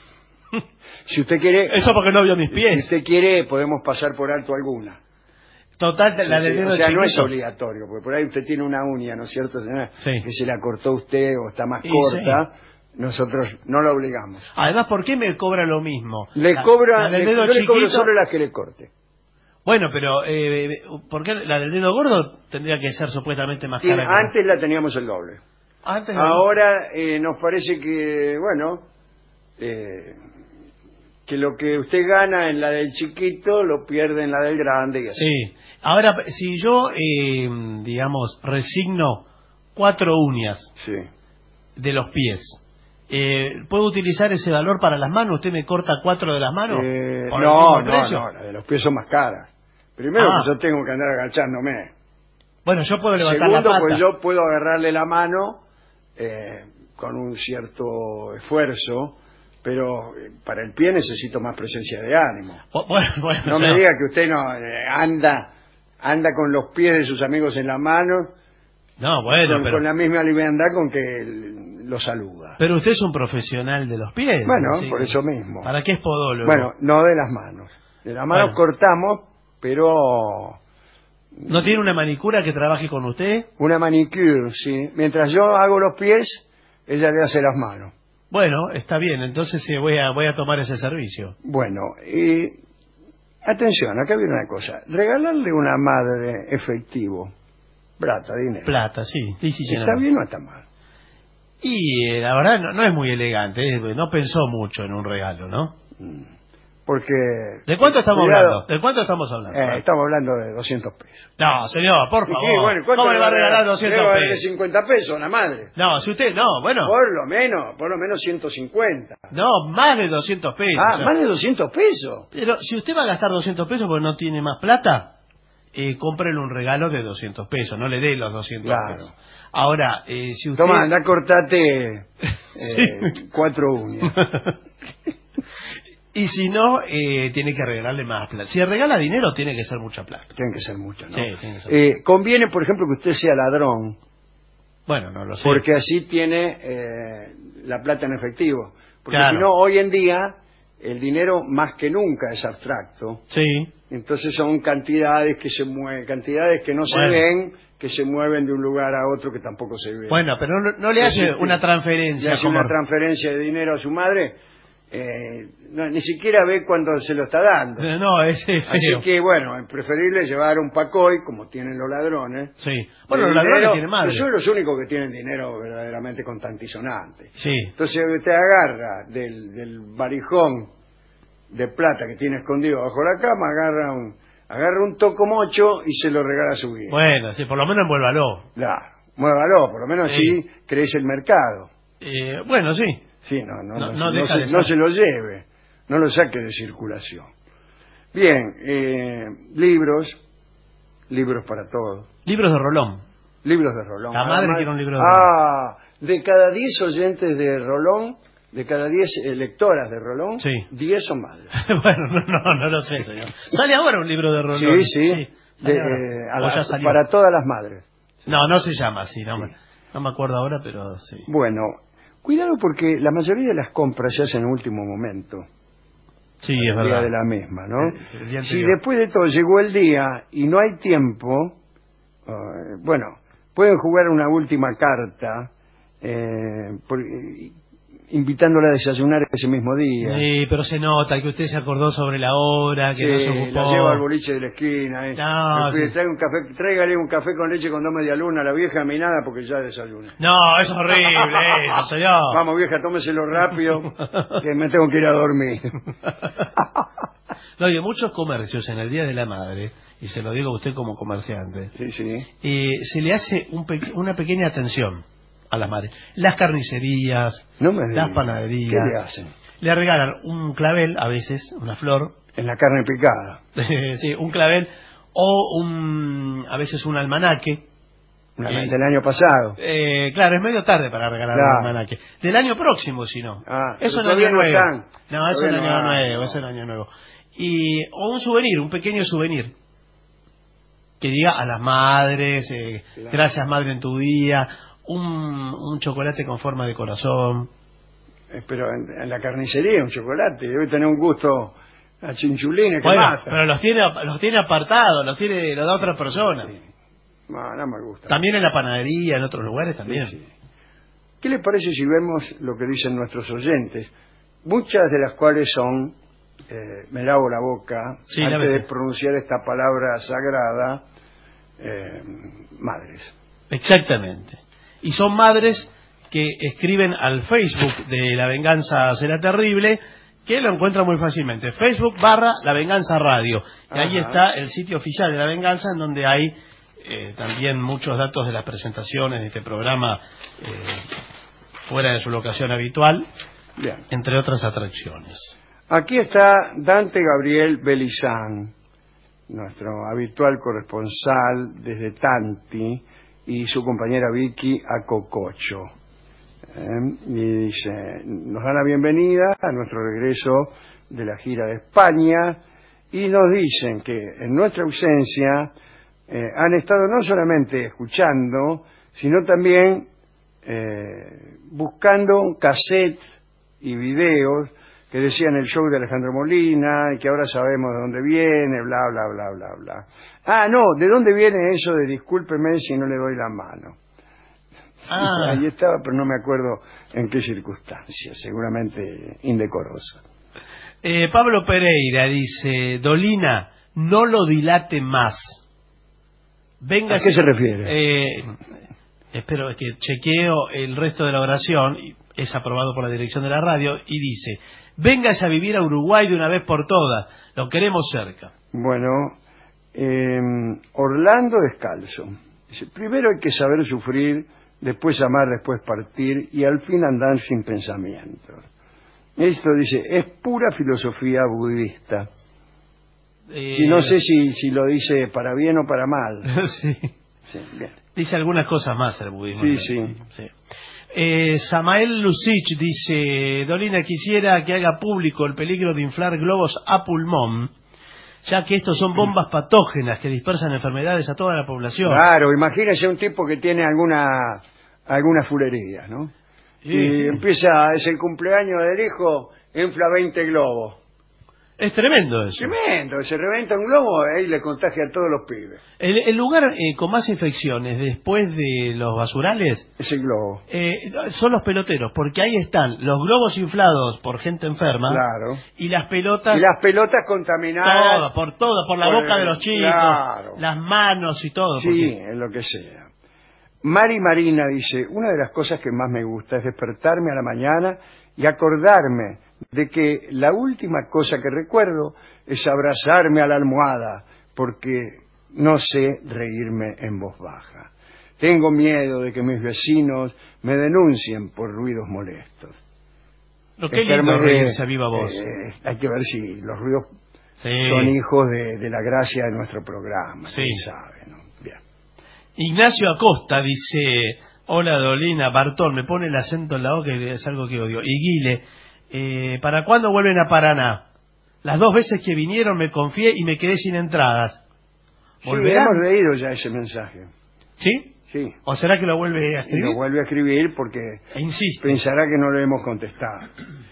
Si usted quiere... eso porque no vio mis Si pies. usted quiere, podemos pasar por alto alguna. Total, la Sí, del sí, dedo o sea, no es chiquito. obligatorio, porque por ahí usted tiene una uña, ¿no es cierto, señora? Sí. Que se la cortó usted o está más Y corta, nosotros no la obligamos. Además, ¿por qué me cobra lo mismo? Le La- cobra, la del le- dedo yo le cobro chiquito- solo las que le corte. Bueno, pero eh, ¿por qué la del dedo gordo tendría que ser supuestamente más Sí, cara? que- antes la teníamos el doble. Antes no. Ahora eh, nos parece que, bueno, eh, que lo que usted gana en la del chiquito lo pierde en la del grande. Y así. Sí. Ahora, si yo, eh, digamos, resigno cuatro uñas Sí. de los pies, eh, ¿puedo utilizar ese valor para las manos? ¿Usted me corta cuatro de las manos? Eh, ¿Por el no, mismo no, precio? no, las de los pies son más caras. Primero, Ah. que yo tengo que andar agachándome. Bueno, yo puedo levantar Segundo, la pata. pues yo puedo agarrarle la mano eh, con un cierto esfuerzo, pero eh, para el pie necesito más presencia de ánimo. O- bueno, bueno, No o me sea, diga que usted no eh, anda anda con los pies de sus amigos en la mano, No, bueno, con, pero, con la misma liviandad con que él lo saluda. pero usted es un profesional de los pies. Bueno, así por que- eso mismo. ¿Para qué es podólogo? Bueno, no de las manos. De las manos Bueno. cortamos, pero ¿No tiene una manicura que trabaje con usted? una manicure, sí. Mientras yo hago los pies, ella le hace las manos. Bueno, está bien, entonces sí, voy a voy a tomar ese servicio. Bueno, y atención, acá viene una cosa. Regalarle a una madre efectivo, plata, dinero. Plata, sí. Sí, sí, ¿Está señor. bien o está mal? Y eh, la verdad no, no es muy elegante, eh, no pensó mucho en un regalo, ¿no? Porque... ¿De cuánto estamos Cuidado. hablando? ¿De cuánto estamos hablando? Eh, estamos hablando de doscientos pesos. No, señor, por favor. Sí, bueno, ¿cuánto ¿Cómo le va a regalar doscientos Le va a darle pesos? cincuenta pesos a la madre. No, si usted, no, bueno, Por lo menos, por lo menos ciento cincuenta. no, más de doscientos pesos. Ah, o sea. más de doscientos pesos. Pero si usted va a gastar doscientos pesos porque no tiene más plata, eh, cómprele un regalo de doscientos pesos, no le dé los doscientos Claro. pesos. Ahora, eh, si usted... Toma, anda, cortate eh, Sí. cuatro uñas. Y si no, eh, tiene que regalarle más plata. Si regala dinero, tiene que ser mucha plata. Tienen que ser muchas, ¿no? Sí, tiene que ser. Eh, conviene, por ejemplo, que usted sea ladrón, Bueno, no lo sé. porque así tiene eh, la plata en efectivo. Porque Claro. si no, hoy en día, el dinero más que nunca es abstracto. Sí. Entonces son cantidades que se mueven, cantidades que no se Bueno. ven que se mueven de un lugar a otro que tampoco se ve. Bueno, pero no, no le hace Sí, una sí. transferencia. Le hace como- una transferencia de dinero a su madre, eh, no, ni siquiera ve cuando se lo está dando. No, ese es Así feo. que, bueno, es preferible llevar un pacoy, como tienen los ladrones. Sí. de Bueno, los ladrones dinero, tienen madre. que son los únicos que tienen dinero verdaderamente contantisonante. Sí. Entonces usted agarra del, del varijón de plata que tiene escondido bajo la cama, agarra un, agarra un tocomocho y se lo regala a su hija. Bueno, sí, por lo menos envuélvalo. Claro, muévalo, por lo menos Sí. así crece el mercado. Eh, bueno, sí. Sí, no, no, No- no, no no deja se, de no ser. se lo lleve, no lo saque de circulación. Bien, eh, libros, libros para todos. Libros de Rolón. Libros de Rolón. La madre Además- quiere un libro de Ah, de cada diez oyentes de Rolón, de cada diez eh, lectoras de Rolón, Sí. diez son madres. Bueno, no, no, no lo sé, señor. Sale ahora un libro de Rolón. Sí, sí, sale de, ahora. eh, a O la- ya salió. para todas las madres. No, no se llama así, no, me, no me acuerdo ahora, pero sí. Bueno, cuidado porque la mayoría de las compras se hacen en último momento, Sí, es el día verdad. de la misma, ¿no? El- el día Si anterior. después de todo llegó el día y no hay tiempo, eh, bueno, pueden jugar una última carta, eh, por- eh, invitándola a desayunar ese mismo día. Sí, pero se nota que usted se acordó sobre la hora, que no se Sí, ocupó. la lleva al boliche de la esquina. eh. No, Le pide, sí. "Traiga un café, tráigale un café con leche con dos media luna a la vieja, a mí nada porque ya desayuna. No, es horrible eso, señor. Vamos vieja, tómeselo rápido, que me tengo que ir a dormir. No, hay muchos comercios en el Día de la Madre, y se lo digo a usted como comerciante, Sí, sí. eh, se le hace un pe- una pequeña atención a las madres. Las carnicerías, No me las diga. panaderías. ¿Qué le hacen? Le regalan un clavel, a veces, una flor, En la carne picada. sí, un clavel, o un, a veces un almanaque. Una Eh, del año pasado. Eh, claro, es medio tarde para regalar Claro. un almanaque. Del año próximo, si no. Ah, Eso pero en año todavía no nuevo. están. No, eso en Todavía año no hay, nuevo, no. eso en año nuevo. Y, o un souvenir, un pequeño souvenir. Que diga a las madres, eh, Claro. gracias madre en tu día, un, un chocolate con forma de corazón. Eh, Pero en, en la carnicería un chocolate debe tener un gusto a chinchulines que Bueno, mata. pero los tiene, los tiene apartados, los tiene, los da otra persona. Sí. No, no me gusta. También en la panadería, en otros lugares también. Sí, sí. ¿Qué le parece si vemos lo que dicen nuestros oyentes? Muchas de las cuales son, eh, me lavo la boca, Sí, antes lávese. de pronunciar esta palabra sagrada, eh, madres. Exactamente. Y son madres que escriben al Facebook de La Venganza Será Terrible, que lo encuentran muy fácilmente. Facebook barra La Venganza Radio. Y ahí Ajá. está el sitio oficial de La Venganza, en donde hay eh, también muchos datos de las presentaciones de este programa eh, fuera de su locación habitual, Bien. entre otras atracciones. Aquí está Dante Gabriel Belizán, nuestro habitual corresponsal desde Tanti, y su compañera Vicky a Cococho. Eh, y dice, nos da la bienvenida a nuestro regreso de la gira de España y nos dicen que en nuestra ausencia eh, han estado no solamente escuchando, sino también eh, buscando cassettes y videos que decían el show de Alejandro Molina y que ahora sabemos de dónde viene, bla, bla, bla, bla, bla. Ah, no, ¿de dónde viene eso de discúlpeme si no le doy la mano? Ah. Ahí estaba, pero no me acuerdo en qué circunstancia, seguramente indecorosa. Eh, Pablo Pereira dice, Dolina, no lo dilate más. Venga, ¿A qué se refiere? Eh, espero que chequeo el resto de la oración, y es aprobado por la dirección de la radio, y dice, véngase a vivir a Uruguay de una vez por todas, lo queremos cerca. Bueno, eh, Orlando Descalzo. Dice, primero hay que saber sufrir, después amar, después partir y al fin andar sin pensamientos. Esto dice, es pura filosofía budista. Eh, Y no sé si, si lo dice para bien o para mal. sí. Sí, bien. Dice algunas cosas más el budismo. Sí, sí. sí. Eh, Samael Lucich dice, Dolina, quisiera que haga público el peligro de inflar globos a pulmón, ya que estos son bombas patógenas que dispersan enfermedades a toda la población. Claro, imagínese un tipo que tiene alguna alguna fulería, ¿no? Sí, y sí. empieza, es el cumpleaños del hijo, infla veinte globos. Es tremendo eso. Tremendo, se reventa un globo y le contagia a todos los pibes. El, el lugar eh, con más infecciones después de los basurales Es el globo. eh, son los peloteros, porque ahí están los globos inflados por gente enferma. Claro. Y las pelotas... Y las pelotas contaminadas. Todo, por todo, por la por boca el- de los chicos, claro. las manos y todo. Sí, porque- en lo que sea. Mari Marina dice, una de las cosas que más me gusta es despertarme a la mañana y acordarme de que la última cosa que recuerdo es abrazarme a la almohada, porque no sé reírme en voz baja. Tengo miedo de que mis vecinos me denuncien por ruidos molestos. Lo que Es lindo que, reírse a viva voz. eh, hay que ver si los ruidos Sí. son hijos de, de la gracia de nuestro programa. Sí. ¿Quién sabe, no? Bien. Ignacio Acosta dice, hola Dolina, Bartón, me pone el acento en la O, que es algo que odio. Y Guile, eh, ¿para cuándo vuelven a Paraná? Las dos veces que vinieron me confié y me quedé sin entradas. Sí, ¿Volverán? hemos leído ya ese mensaje. ¿Sí? Sí. ¿O será que lo vuelve a Y escribir? lo vuelve a escribir porque E insiste. pensará que no le hemos contestado.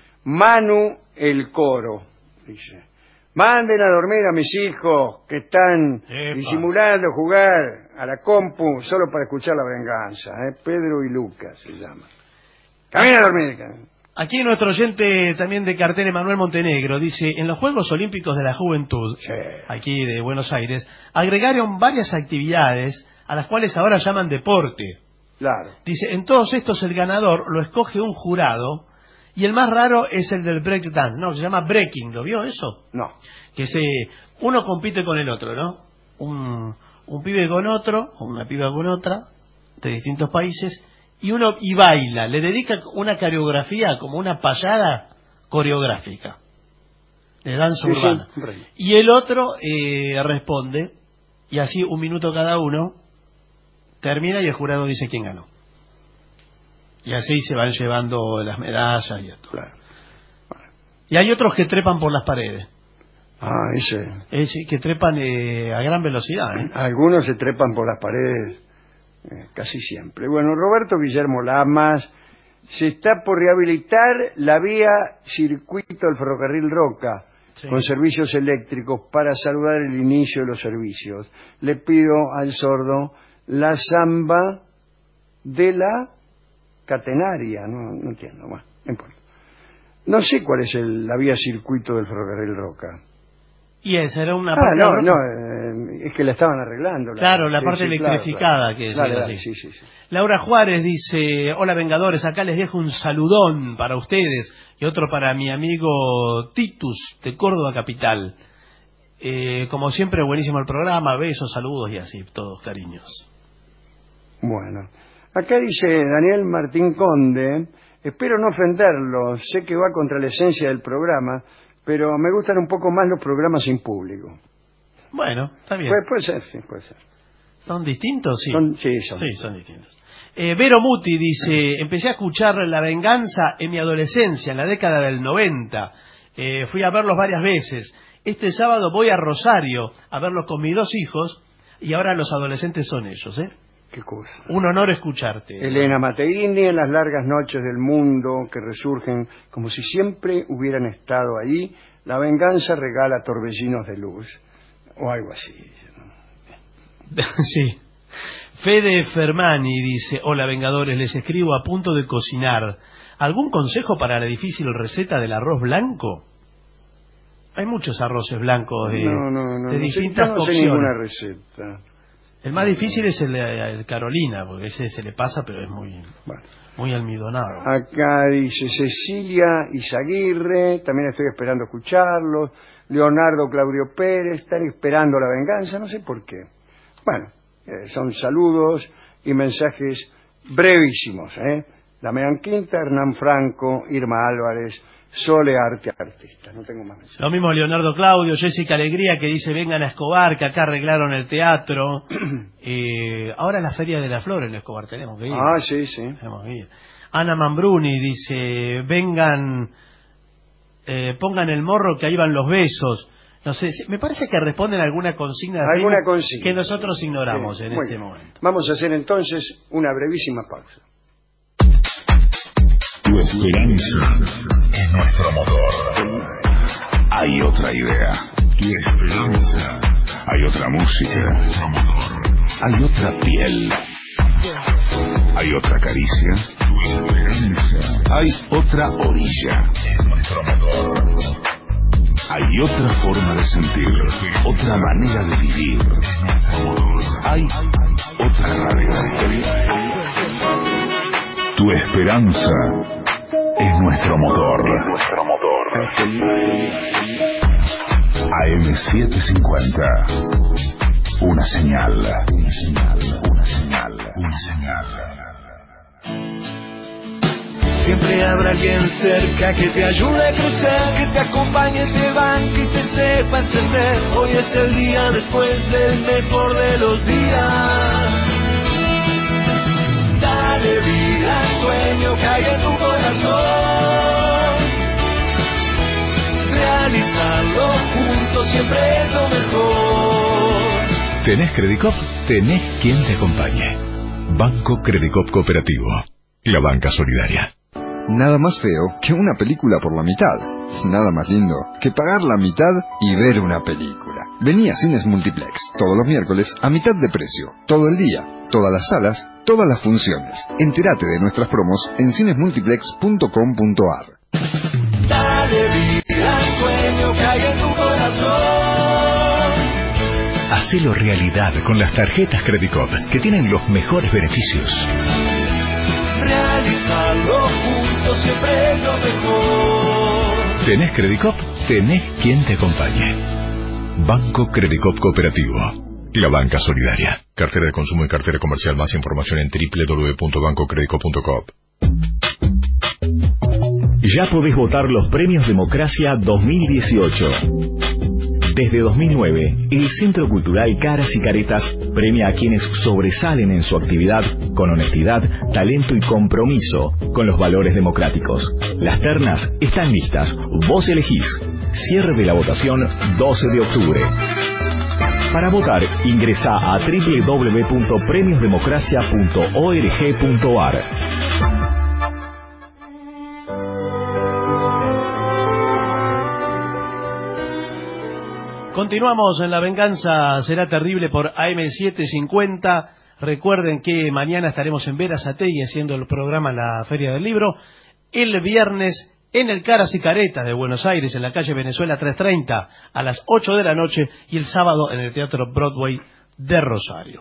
Manu el Coro dice, manden a dormir a mis hijos que están Epa. disimulando jugar a la compu solo para escuchar La Venganza. ¿eh? Pedro y Lucas se llama. Camina a dormir. camina. Aquí nuestro oyente también de cartel, Manuel Montenegro, dice, en los Juegos Olímpicos de la Juventud, Sí. aquí de Buenos Aires, agregaron varias actividades a las cuales ahora llaman deporte. Claro. Dice, en todos estos el ganador lo escoge un jurado y el más raro es el del break dance, no, se llama breaking, ¿lo vio eso? No. Que se uno compite con el otro, ¿no? Un, un pibe con otro, o una piba con otra, de distintos países, y uno y baila, le dedica una coreografía como una payada coreográfica de danza Sí, sí, urbana. hombre. Y el otro eh, responde, y así un minuto cada uno, termina y el jurado dice quién ganó. Y así se van llevando las medallas y esto. Claro. Y hay otros que trepan por las paredes. Ah, ese. Eh, sí, que trepan eh, a gran velocidad. ¿eh? Algunos se trepan por las paredes eh, casi siempre. Bueno, Roberto Guillermo Lamas, se está por rehabilitar la vía circuito del ferrocarril Roca, Sí. con servicios eléctricos para saludar el inicio de los servicios. Le pido al sordo la samba de la catenaria, no, no entiendo, bueno, no importa. No sé cuál es el- la vía circuito del ferrocarril Roca. Y esa era una Ah, parte... no, de- no, eh, es que la estaban arreglando. la- Claro, la sí, parte sí, claro, electrificada, claro. que es Dale, así. dale, sí, sí, sí. Laura Juárez dice, hola Vengadores, acá les dejo un saludón para ustedes y otro para mi amigo Titus de Córdoba Capital. Eh, como siempre, buenísimo el programa, besos, saludos y así, todos cariños. Bueno, acá dice Daniel Martín Conde, espero no ofenderlo, sé que va contra la esencia del programa, pero me gustan un poco más los programas sin público. Bueno, está bien. Puede, puede ser, sí, puede ser. ¿Son distintos? Sí. Son- sí, son. Sí, son distintos. Eh, Vero Muti dice, empecé a escuchar La Venganza en mi adolescencia, en la década del noventa. Eh, fui a verlos varias veces. Este sábado voy a Rosario a verlos con mis dos hijos y ahora los adolescentes son ellos, ¿eh? Qué cosa. Un honor escucharte. Elena Mateini en las largas noches del mundo que resurgen como si siempre hubieran estado ahí, la venganza regala torbellinos de luz, o algo así. ¿no? Sí. Fede Fermani dice, hola Vengadores, les escribo a punto de cocinar. ¿Algún consejo para la difícil receta del arroz blanco? Hay muchos arroces blancos de, No, no, no. de no sé, distintas yo no sé cocciones. ninguna receta. El más difícil es el, el Carolina, porque ese se le pasa, pero es muy, Bueno. muy almidonado. Acá dice Cecilia Izaguirre, también estoy esperando escucharlos. Leonardo Claudio Pérez, están esperando la venganza, no sé por qué. Bueno, eh, son saludos y mensajes brevísimos, ¿eh? Damián Quinta, Hernán Franco, Irma Álvarez, Sole Arte Artista. No tengo más mensajes. Lo mismo Leonardo Claudio, Jessica Alegría, que dice vengan a Escobar, que acá arreglaron el teatro. eh, ahora es la Feria de la Flor en Escobar, tenemos que ir. Ah, sí, sí. Tenemos que ir. Ana Mambruni dice, vengan, eh, pongan el morro que ahí van los besos. No sé, me parece que responden a alguna consigna, de Alguna Facebook consigna. que nosotros ignoramos Sí, en muy este bien. momento. Vamos a hacer entonces una brevísima pausa. Tu esperanza es nuestro motor. hay otra idea. Tu esperanza. Hay otra música. Hay otra piel. Hay otra caricia. Tu esperanza. Hay otra orilla. Nuestro motor. Hay otra forma de sentir, otra manera de vivir. Hay otra radio. Tu esperanza es nuestro motor. Nuestro motor. A M setecientos cincuenta. Una señal. Una señal. Una señal. Una señal. Siempre habrá alguien cerca que te ayude a cruzar, que te acompañe, te banque y te sepa entender. Hoy es el día después del mejor de los días. Dale vida al sueño que hay en tu corazón. Realizarlo juntos siempre es lo mejor. ¿Tenés Credicop? Tenés quien te acompañe. Banco Credicop Cooperativo. La banca solidaria. Nada más feo que una película por la mitad. Nada más lindo que pagar la mitad y ver una película. Vení a Cines Multiplex todos los miércoles a mitad de precio. Todo el día, todas las salas, todas las funciones. Entérate de nuestras promos en cines multiplex punto com punto a r. Dale vida al sueño que hay en tu corazón. Hacelo realidad con las tarjetas Credicop, que tienen los mejores beneficios. Realizarlo juntos siempre es lo mejor. ¿Tenés Credicop? Tenés quien te acompañe. Banco Credicop Cooperativo. La banca solidaria. Cartera de consumo y cartera comercial. Más información en doble u doble u doble u punto banco credicop punto com. Ya podés votar los premios Democracia dos mil dieciocho. Desde dos mil nueve, el Centro Cultural Caras y Caretas premia a quienes sobresalen en su actividad con honestidad, talento y compromiso con los valores democráticos. Las ternas están listas. Vos elegís. Cierre de la votación doce de octubre. Para votar, ingresa a doble u doble u doble u punto premios democracia punto org punto a r. Continuamos en La Venganza Será Terrible por A M setecientos cincuenta. Recuerden que mañana estaremos en Berazategui haciendo el programa en la Feria del Libro. El viernes en el Caras y Caretas de Buenos Aires, en la calle Venezuela trescientos treinta, a las ocho de la noche. Y el sábado en el Teatro Broadway de Rosario.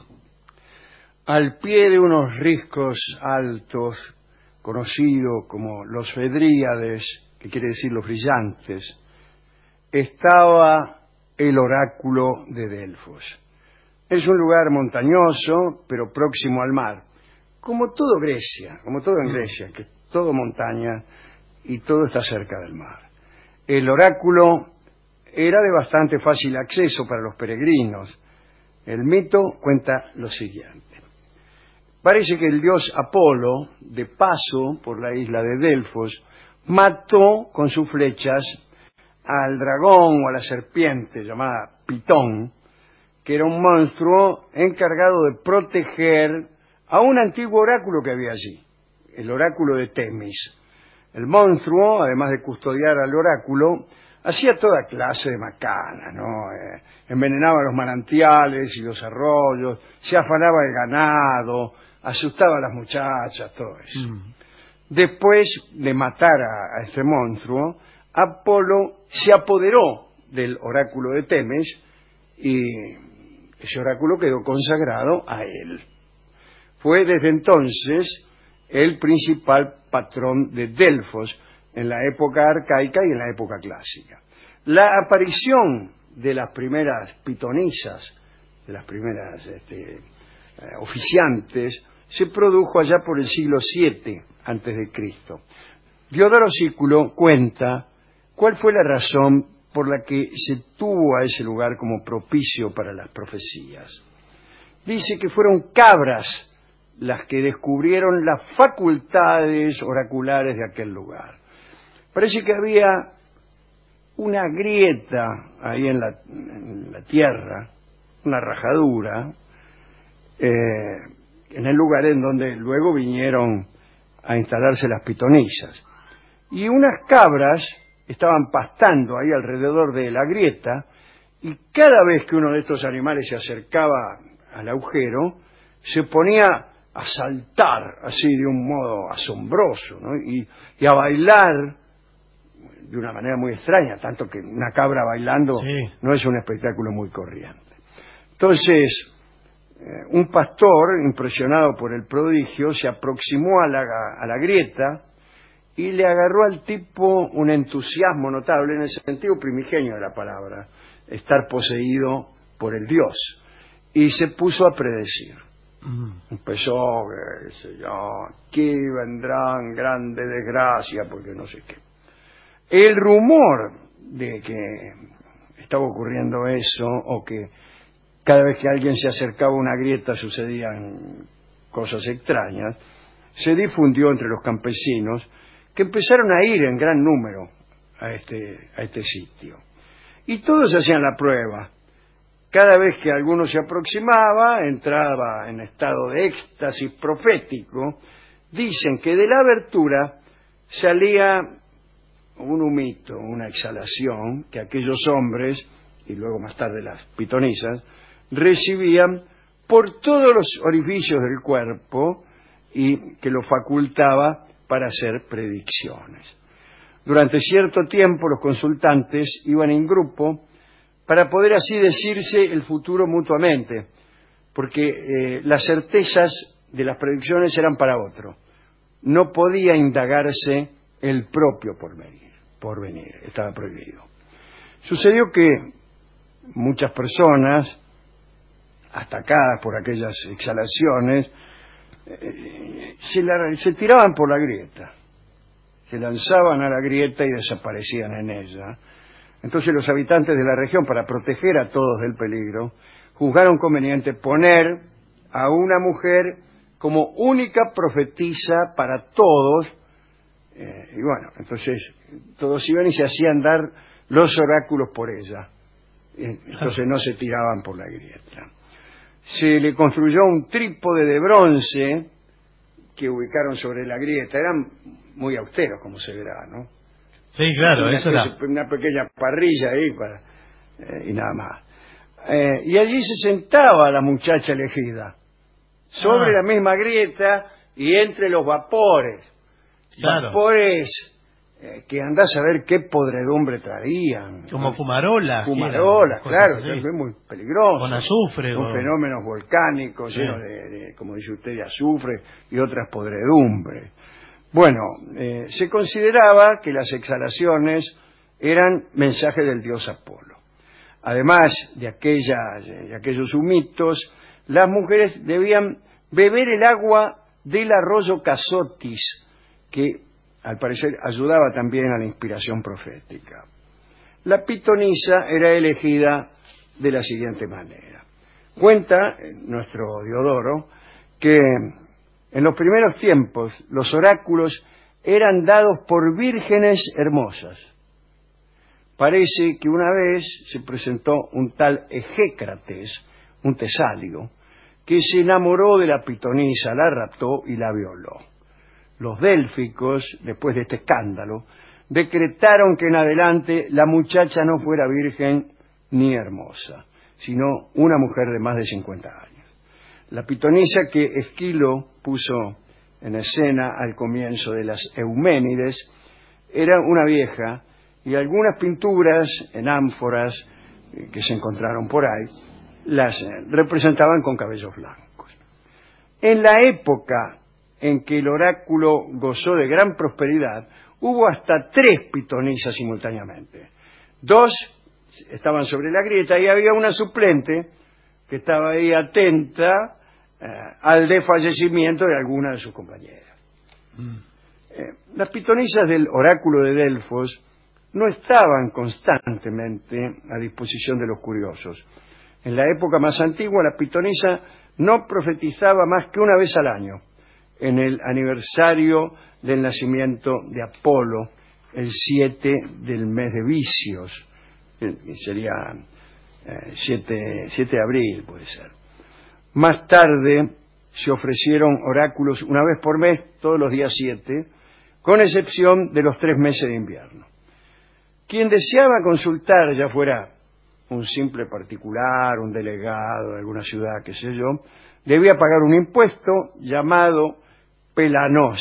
Al pie de unos riscos altos, conocidos como los Fedríades, que quiere decir los brillantes, estaba el oráculo de Delfos. Es un lugar montañoso, pero próximo al mar, como todo Grecia, como todo en Grecia, que es todo montaña y todo está cerca del mar. El oráculo era de bastante fácil acceso para los peregrinos. El mito cuenta lo siguiente. Parece que el dios Apolo, de paso por la isla de Delfos, mató con sus flechas al dragón o a la serpiente llamada Pitón, que era un monstruo encargado de proteger a un antiguo oráculo que había allí, el oráculo de Temis. El monstruo, además de custodiar al oráculo, hacía toda clase de macanas, ¿no? Eh, envenenaba los manantiales y los arroyos, se afanaba el ganado, asustaba a las muchachas, todo eso. Mm. Después de matar a, a este monstruo, Apolo se apoderó del oráculo de Temis y ese oráculo quedó consagrado a él. Fue desde entonces el principal patrón de Delfos en la época arcaica y en la época clásica. La aparición de las primeras pitonisas, de las primeras este, eh, oficiantes, se produjo allá por el siglo siete antes de Cristo. Diodoro Sículo cuenta cuál fue la razón por la que se tuvo a ese lugar como propicio para las profecías. Dice que fueron cabras las que descubrieron las facultades oraculares de aquel lugar. Parece que había una grieta ahí en la, en la tierra, una rajadura, eh, en el lugar en donde luego vinieron a instalarse las pitonisas. Y unas cabras estaban pastando ahí alrededor de la grieta, y cada vez que uno de estos animales se acercaba al agujero, se ponía a saltar así de un modo asombroso, ¿no? y, y a bailar de una manera muy extraña, tanto que una cabra bailando sí. no es un espectáculo muy corriente. Entonces, eh, un pastor, impresionado por el prodigio, se aproximó a la, a la grieta y le agarró al tipo un entusiasmo notable en el sentido primigenio de la palabra, estar poseído por el Dios, y se puso a predecir. Mm. Empezó, qué sé yo, aquí vendrán grandes desgracias, porque no sé qué. El rumor de que estaba ocurriendo eso, o que cada vez que alguien se acercaba a una grieta sucedían cosas extrañas, se difundió entre los campesinos, que empezaron a ir en gran número a este, a este sitio. Y todos hacían la prueba. Cada vez que alguno se aproximaba, entraba en estado de éxtasis profético. Dicen que de la abertura salía un humito, una exhalación, que aquellos hombres, y luego más tarde las pitonisas, recibían por todos los orificios del cuerpo y que lo facultaba para hacer predicciones. Durante cierto tiempo los consultantes iban en grupo para poder así decirse el futuro mutuamente, porque eh, las certezas de las predicciones eran para otro. No podía indagarse el propio porvenir, porvenir, estaba prohibido. Sucedió que muchas personas, atacadas por aquellas exhalaciones, eh, se, la, se tiraban por la grieta, se lanzaban a la grieta y desaparecían en ella. Entonces los habitantes de la región, para proteger a todos del peligro, juzgaron conveniente poner a una mujer como única profetisa para todos, eh, y bueno, entonces todos iban y se hacían dar los oráculos por ella, entonces no se tiraban por la grieta. Se le construyó un trípode de bronce que ubicaron sobre la grieta, eran muy austeros, como se verá, ¿no? Sí, claro, una eso especie, era. Una pequeña parrilla ahí para, eh, y nada más. Eh, y allí se sentaba la muchacha elegida, sobre ah. la misma grieta y entre los vapores. Claro. Vapores eh, que andás a ver qué podredumbre traían. Como fumarolas. Fumarolas, claro, es muy peligroso. Con azufre. Con o... fenómenos volcánicos, sí. llenos de, de, como dice usted, de azufre y otras podredumbres. Bueno, eh, se consideraba que las exhalaciones eran mensajes del dios Apolo. Además de, aquella, de aquellos humitos, las mujeres debían beber el agua del arroyo Casotis, que al parecer ayudaba también a la inspiración profética. La pitonisa era elegida de la siguiente manera. Cuenta nuestro Diodoro que en los primeros tiempos los oráculos eran dados por vírgenes hermosas. Parece que una vez se presentó un tal Egécrates, un tesálico, que se enamoró de la pitonisa, la raptó y la violó. Los délficos, después de este escándalo, decretaron que en adelante la muchacha no fuera virgen ni hermosa, sino una mujer de más de cincuenta años. La pitonisa que Esquilo puso en escena al comienzo de las Euménides era una vieja, y algunas pinturas en ánforas que se encontraron por ahí las representaban con cabellos blancos. En la época en que el oráculo gozó de gran prosperidad, hubo hasta tres pitonisas simultáneamente. Dos estaban sobre la grieta y había una suplente que estaba ahí atenta eh, al desfallecimiento de alguna de sus compañeras. Mm. Eh, las pitonisas del oráculo de Delfos no estaban constantemente a disposición de los curiosos. En la época más antigua, la pitonisa no profetizaba más que una vez al año, en el aniversario del nacimiento de Apolo, el siete del mes de Vicios, que sería eh, siete de abril, puede ser. Más tarde se ofrecieron oráculos una vez por mes, todos los días siete, con excepción de los tres meses de invierno. Quien deseaba consultar, ya fuera un simple particular, un delegado de alguna ciudad, qué sé yo, debía pagar un impuesto llamado pelanós.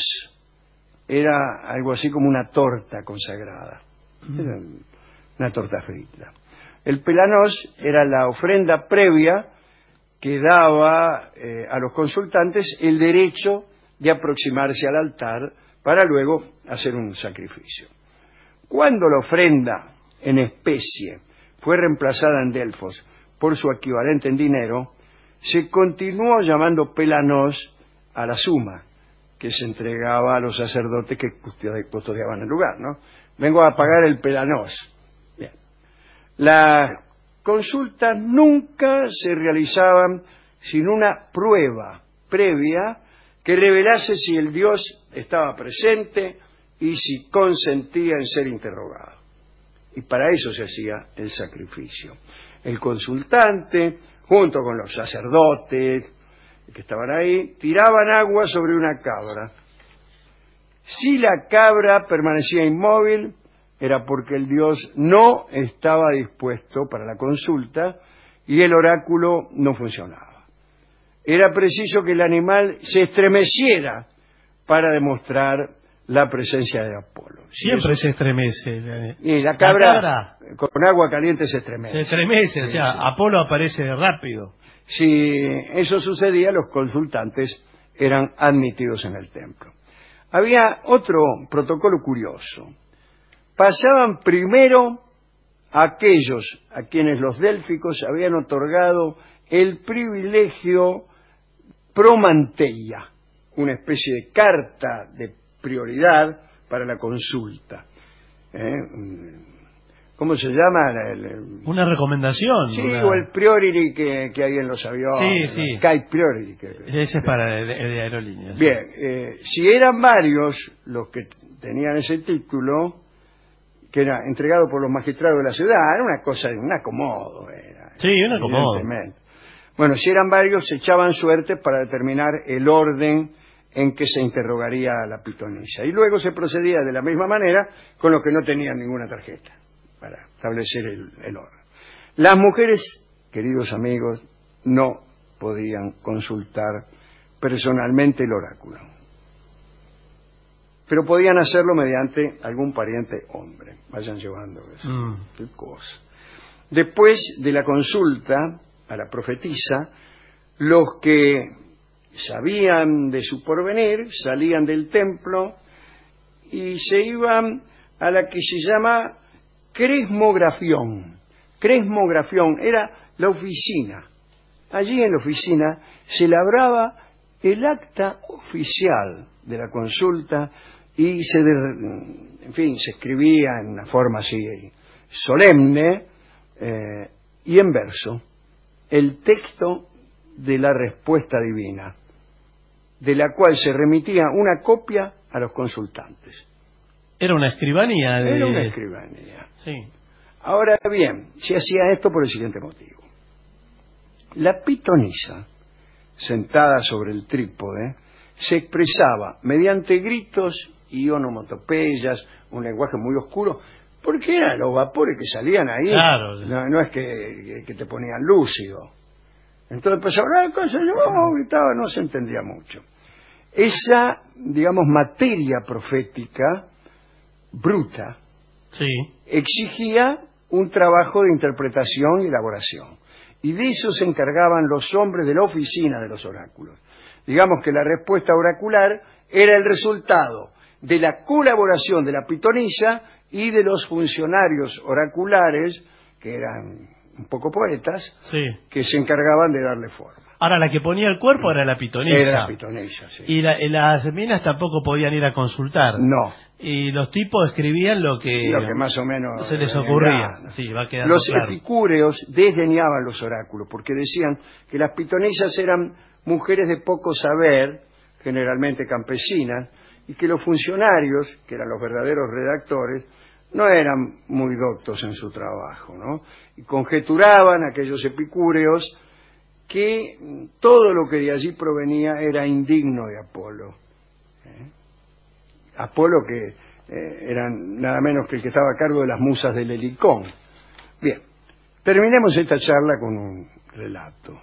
Era algo así como una torta consagrada, era una torta frita. El pelanós era la ofrenda previa que daba eh, a los consultantes el derecho de aproximarse al altar para luego hacer un sacrificio. Cuando la ofrenda en especie fue reemplazada en Delfos por su equivalente en dinero, se continuó llamando pelanós a la suma que se entregaba a los sacerdotes que custodiaban el lugar, ¿no? Vengo a pagar el pelanós. Bien. Las consultas nunca se realizaban sin una prueba previa que revelase si el dios estaba presente y si consentía en ser interrogado. Y para eso se hacía el sacrificio. El consultante, junto con los sacerdotes que estaban ahí, tiraban agua sobre una cabra. Si la cabra permanecía inmóvil, era porque el dios no estaba dispuesto para la consulta y el oráculo no funcionaba. Era preciso que el animal se estremeciera para demostrar la presencia de Apolo. Si Siempre eso, se estremece. Y la cabra, la cabra con agua caliente se estremece. Se estremece, o sea, sí. Apolo aparece rápido. Si eso sucedía, los consultantes eran admitidos en el templo. Había otro protocolo curioso. Pasaban primero aquellos a quienes los délficos habían otorgado el privilegio promanteia, una especie de carta de prioridad para la consulta. ¿Eh? ¿Cómo se llama? El, el... Una recomendación. Sí, una... o el priority que, que hay en los aviones. Sí, sí. Sky priority. Que... Ese es para el, el de aerolíneas. Bien, eh, si eran varios los que tenían ese título, que era entregado por los magistrados de la ciudad, era una cosa, un acomodo. Era, sí, un acomodo. Bueno, si eran varios, se echaban suerte para determinar el orden en que se interrogaría a la pitonisa. Y luego se procedía de la misma manera con los que no tenían ninguna tarjeta, para establecer el, el orden. Las mujeres, queridos amigos, no podían consultar personalmente el oráculo, pero podían hacerlo mediante algún pariente hombre. Vayan llevando eso. Mm. Qué cosa. Después de la consulta a la profetisa, los que sabían de su porvenir salían del templo y se iban a la que se llama cresmografión. Cresmografión era la oficina. Allí en la oficina se labraba el acta oficial de la consulta y se, de, en fin, se escribía en una forma así solemne eh, y en verso el texto de la respuesta divina, de la cual se remitía una copia a los consultantes. Era una escribanía. De... Era una escribanía. Sí. Ahora bien, se hacía esto por el siguiente motivo. La pitonisa, sentada sobre el trípode, se expresaba mediante gritos y onomatopeyas, un lenguaje muy oscuro, porque eran los vapores que salían ahí. Claro. No, no es que, que te ponían lúcido. Entonces empezaba a hablar cosas, yo gritaba, no se entendía mucho. Esa, digamos, materia profética bruta, sí, exigía un trabajo de interpretación y elaboración. Y de eso se encargaban los hombres de la oficina de los oráculos. Digamos que la respuesta oracular era el resultado de la colaboración de la pitonisa y de los funcionarios oraculares, que eran un poco poetas, sí, que se encargaban de darle forma. Ahora, la que ponía el cuerpo era la pitonisa. Era la pitonisa, sí. Y la, las minas tampoco podían ir a consultar. No. Y los tipos escribían lo que... Lo que más o menos... se les ocurría. Sí, va quedando los claro. epicúreos desdeñaban los oráculos, porque decían que las pitonisas eran mujeres de poco saber, generalmente campesinas, y que los funcionarios, que eran los verdaderos redactores, no eran muy doctos en su trabajo, ¿no? Y conjeturaban aquellos epicúreos que todo lo que de allí provenía era indigno de Apolo. ¿Eh? Apolo que eh, eran nada menos que el que estaba a cargo de las musas del Helicón. Bien, terminemos esta charla con un relato.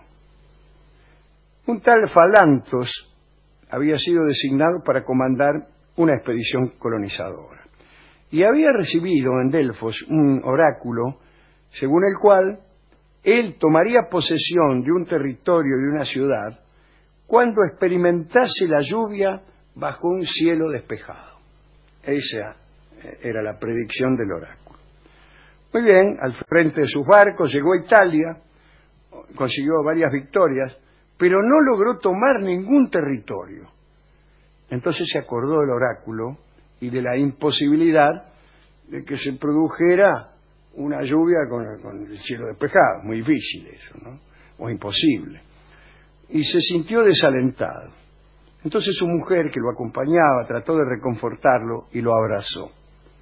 Un tal Falantos había sido designado para comandar una expedición colonizadora y había recibido en Delfos un oráculo según el cual él tomaría posesión de un territorio y de una ciudad cuando experimentase la lluvia bajo un cielo despejado. Esa era la predicción del oráculo. Muy bien, al frente de sus barcos llegó a Italia, consiguió varias victorias, pero no logró tomar ningún territorio. Entonces se acordó del oráculo y de la imposibilidad de que se produjera una lluvia con, con el cielo despejado. Muy difícil eso, ¿no? O imposible. Y se sintió desalentado. Entonces su mujer, que lo acompañaba, trató de reconfortarlo y lo abrazó.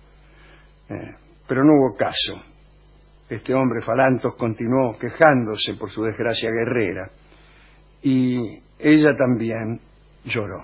Eh, pero no hubo caso. Este hombre Falantos continuó quejándose por su desgracia guerrera y ella también lloró.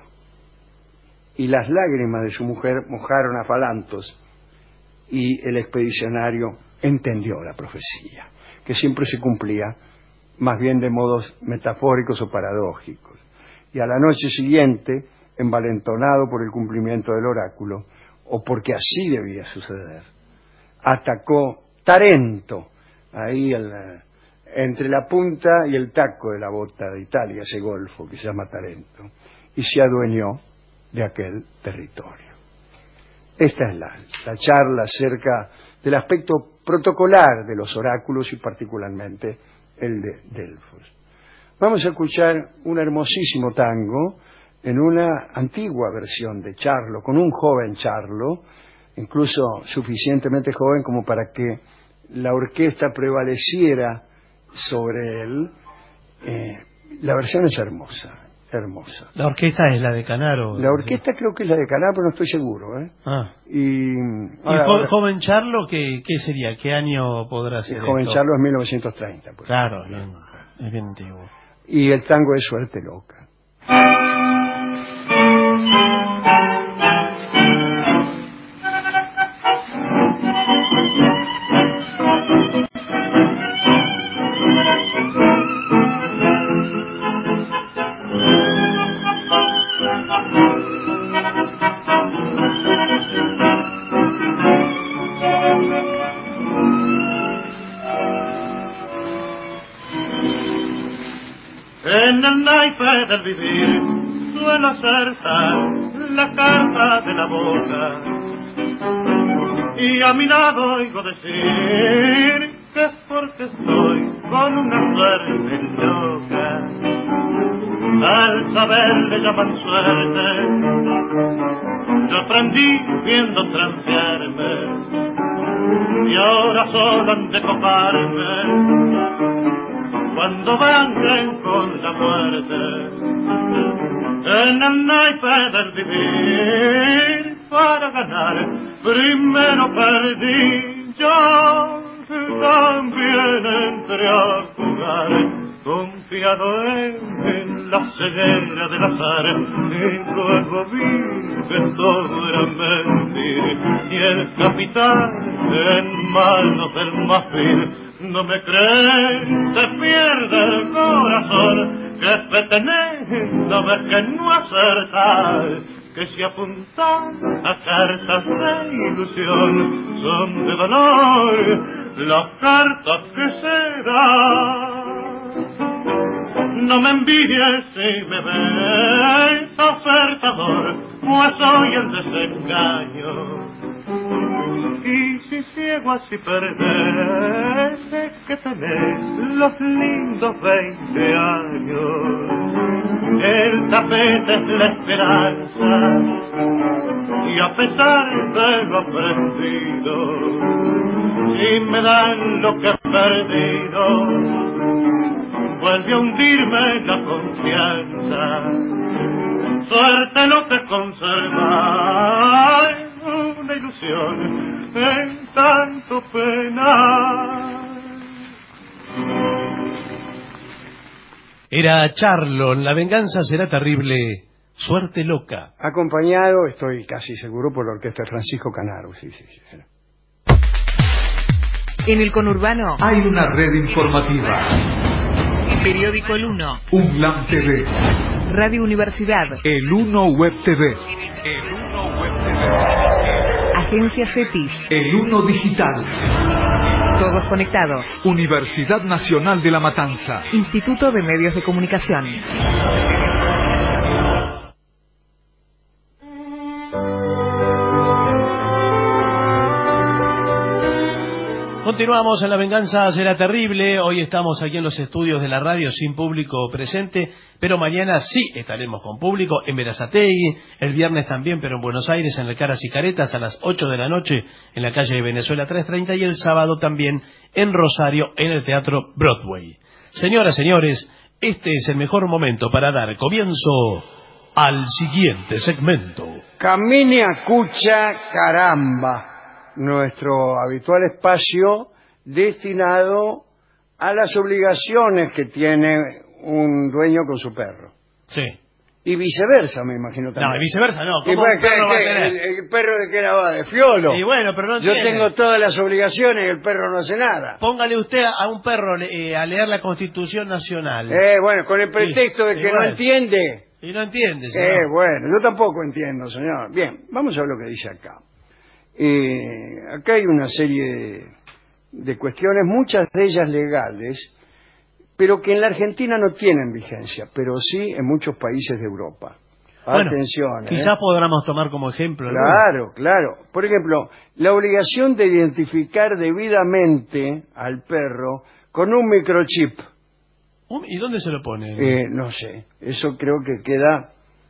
Y las lágrimas de su mujer mojaron a Falantos y el expedicionario entendió la profecía, que siempre se cumplía más bien de modos metafóricos o paradójicos. Y a la noche siguiente, envalentonado por el cumplimiento del oráculo, o porque así debía suceder, atacó Tarento, ahí en la, entre la punta y el taco de la bota de Italia, ese golfo que se llama Tarento, y se adueñó de aquel territorio. Esta es la, la charla acerca del aspecto protocolar de los oráculos y particularmente el de Delfos. Vamos a escuchar un hermosísimo tango en una antigua versión de Charlo, con un joven Charlo, incluso suficientemente joven como para que la orquesta prevaleciera sobre él. Eh, la versión es hermosa. Hermosa. ¿La orquesta es la de Canaro? La orquesta creo que es la de Canaro, pero no estoy seguro, ¿eh? Ah. Y, ahora, ¿Y jo ahora, joven Charlo qué, qué sería? ¿Qué año podrá ser? El joven esto? Charlo es mil novecientos treinta. Pues. Claro, bien, es bien antiguo. Y el tango es Suerte Loca. En el naipe del vivir suelo acertar la carta de la boca y a mi lado oigo decir que es porque estoy con una suerte loca. Al saber le llaman suerte, yo aprendí viendo transearme y ahora solo han de coparme cuando vengan con la muerte. En el naipe del vivir para ganar primero perdí, yo también entré a jugar confiado en, en la ceguera del azar y luego vi que todo era mentir y el capitán en manos del marfil no me crees, se pierde el corazón, que fe tenés, no ves que no acertar, que si apuntas a cartas de ilusión, son de dolor las cartas que se dan. No me envidies si me ves ofertador, pues soy el desengaño. Y si ciego así perdés, sé que tenés los lindos veinte años. El tapete es la esperanza, y a pesar de lo aprendido, si me dan lo que he perdido, vuelve a hundirme la confianza. Suerte lo que conserva una ilusión en tanto pena. Era Charlo, La venganza será terrible, Suerte Loca. Acompañado, estoy casi seguro, por la orquesta de Francisco Canaro. Sí, sí, sí. En el conurbano hay una red informativa. Periódico El Uno. UNLAM T V. Radio Universidad. El Uno Web T V. El Uno Web T V. Agencia CETIS. El Uno Digital. Todos conectados. Universidad Nacional de La Matanza. Instituto de Medios de Comunicación. Continuamos en La Venganza Será Terrible. Hoy estamos aquí en los estudios de la radio sin público presente, pero mañana sí estaremos con público en Berazategui, el viernes también, pero en Buenos Aires, en el Caras y Caretas, a las ocho de la noche, en la calle de Venezuela trescientos treinta, y el sábado también en Rosario, en el Teatro Broadway. Señoras, señores, este es el mejor momento para dar comienzo al siguiente segmento. Camine a Cucha, caramba. Nuestro habitual espacio destinado a las obligaciones que tiene un dueño con su perro. Sí. Y viceversa, me imagino también. No, viceversa no. ¿Y ¿Cómo pues, un perro ¿qué, va a qué? tener? ¿El, el perro de qué la va? ¿De fiolo? Y bueno, pero no Yo tiene. tengo todas las obligaciones y el perro no hace nada. Póngale usted a un perro eh, a leer la Constitución Nacional. Eh, bueno, con el pretexto Sí, de que igual. no entiende. Y no entiende, señor. Eh, bueno, yo tampoco entiendo, señor. Bien, vamos a ver lo que dice acá. Eh, acá hay una serie de, de cuestiones, muchas de ellas legales, pero que en la Argentina no tienen vigencia, pero sí en muchos países de Europa. Bueno, Atención. quizás ¿eh? podamos tomar como ejemplo. ¿no? Claro, claro. Por ejemplo, la obligación de identificar debidamente al perro con un microchip. ¿Y dónde se lo pone? Eh, no sé, eso creo que queda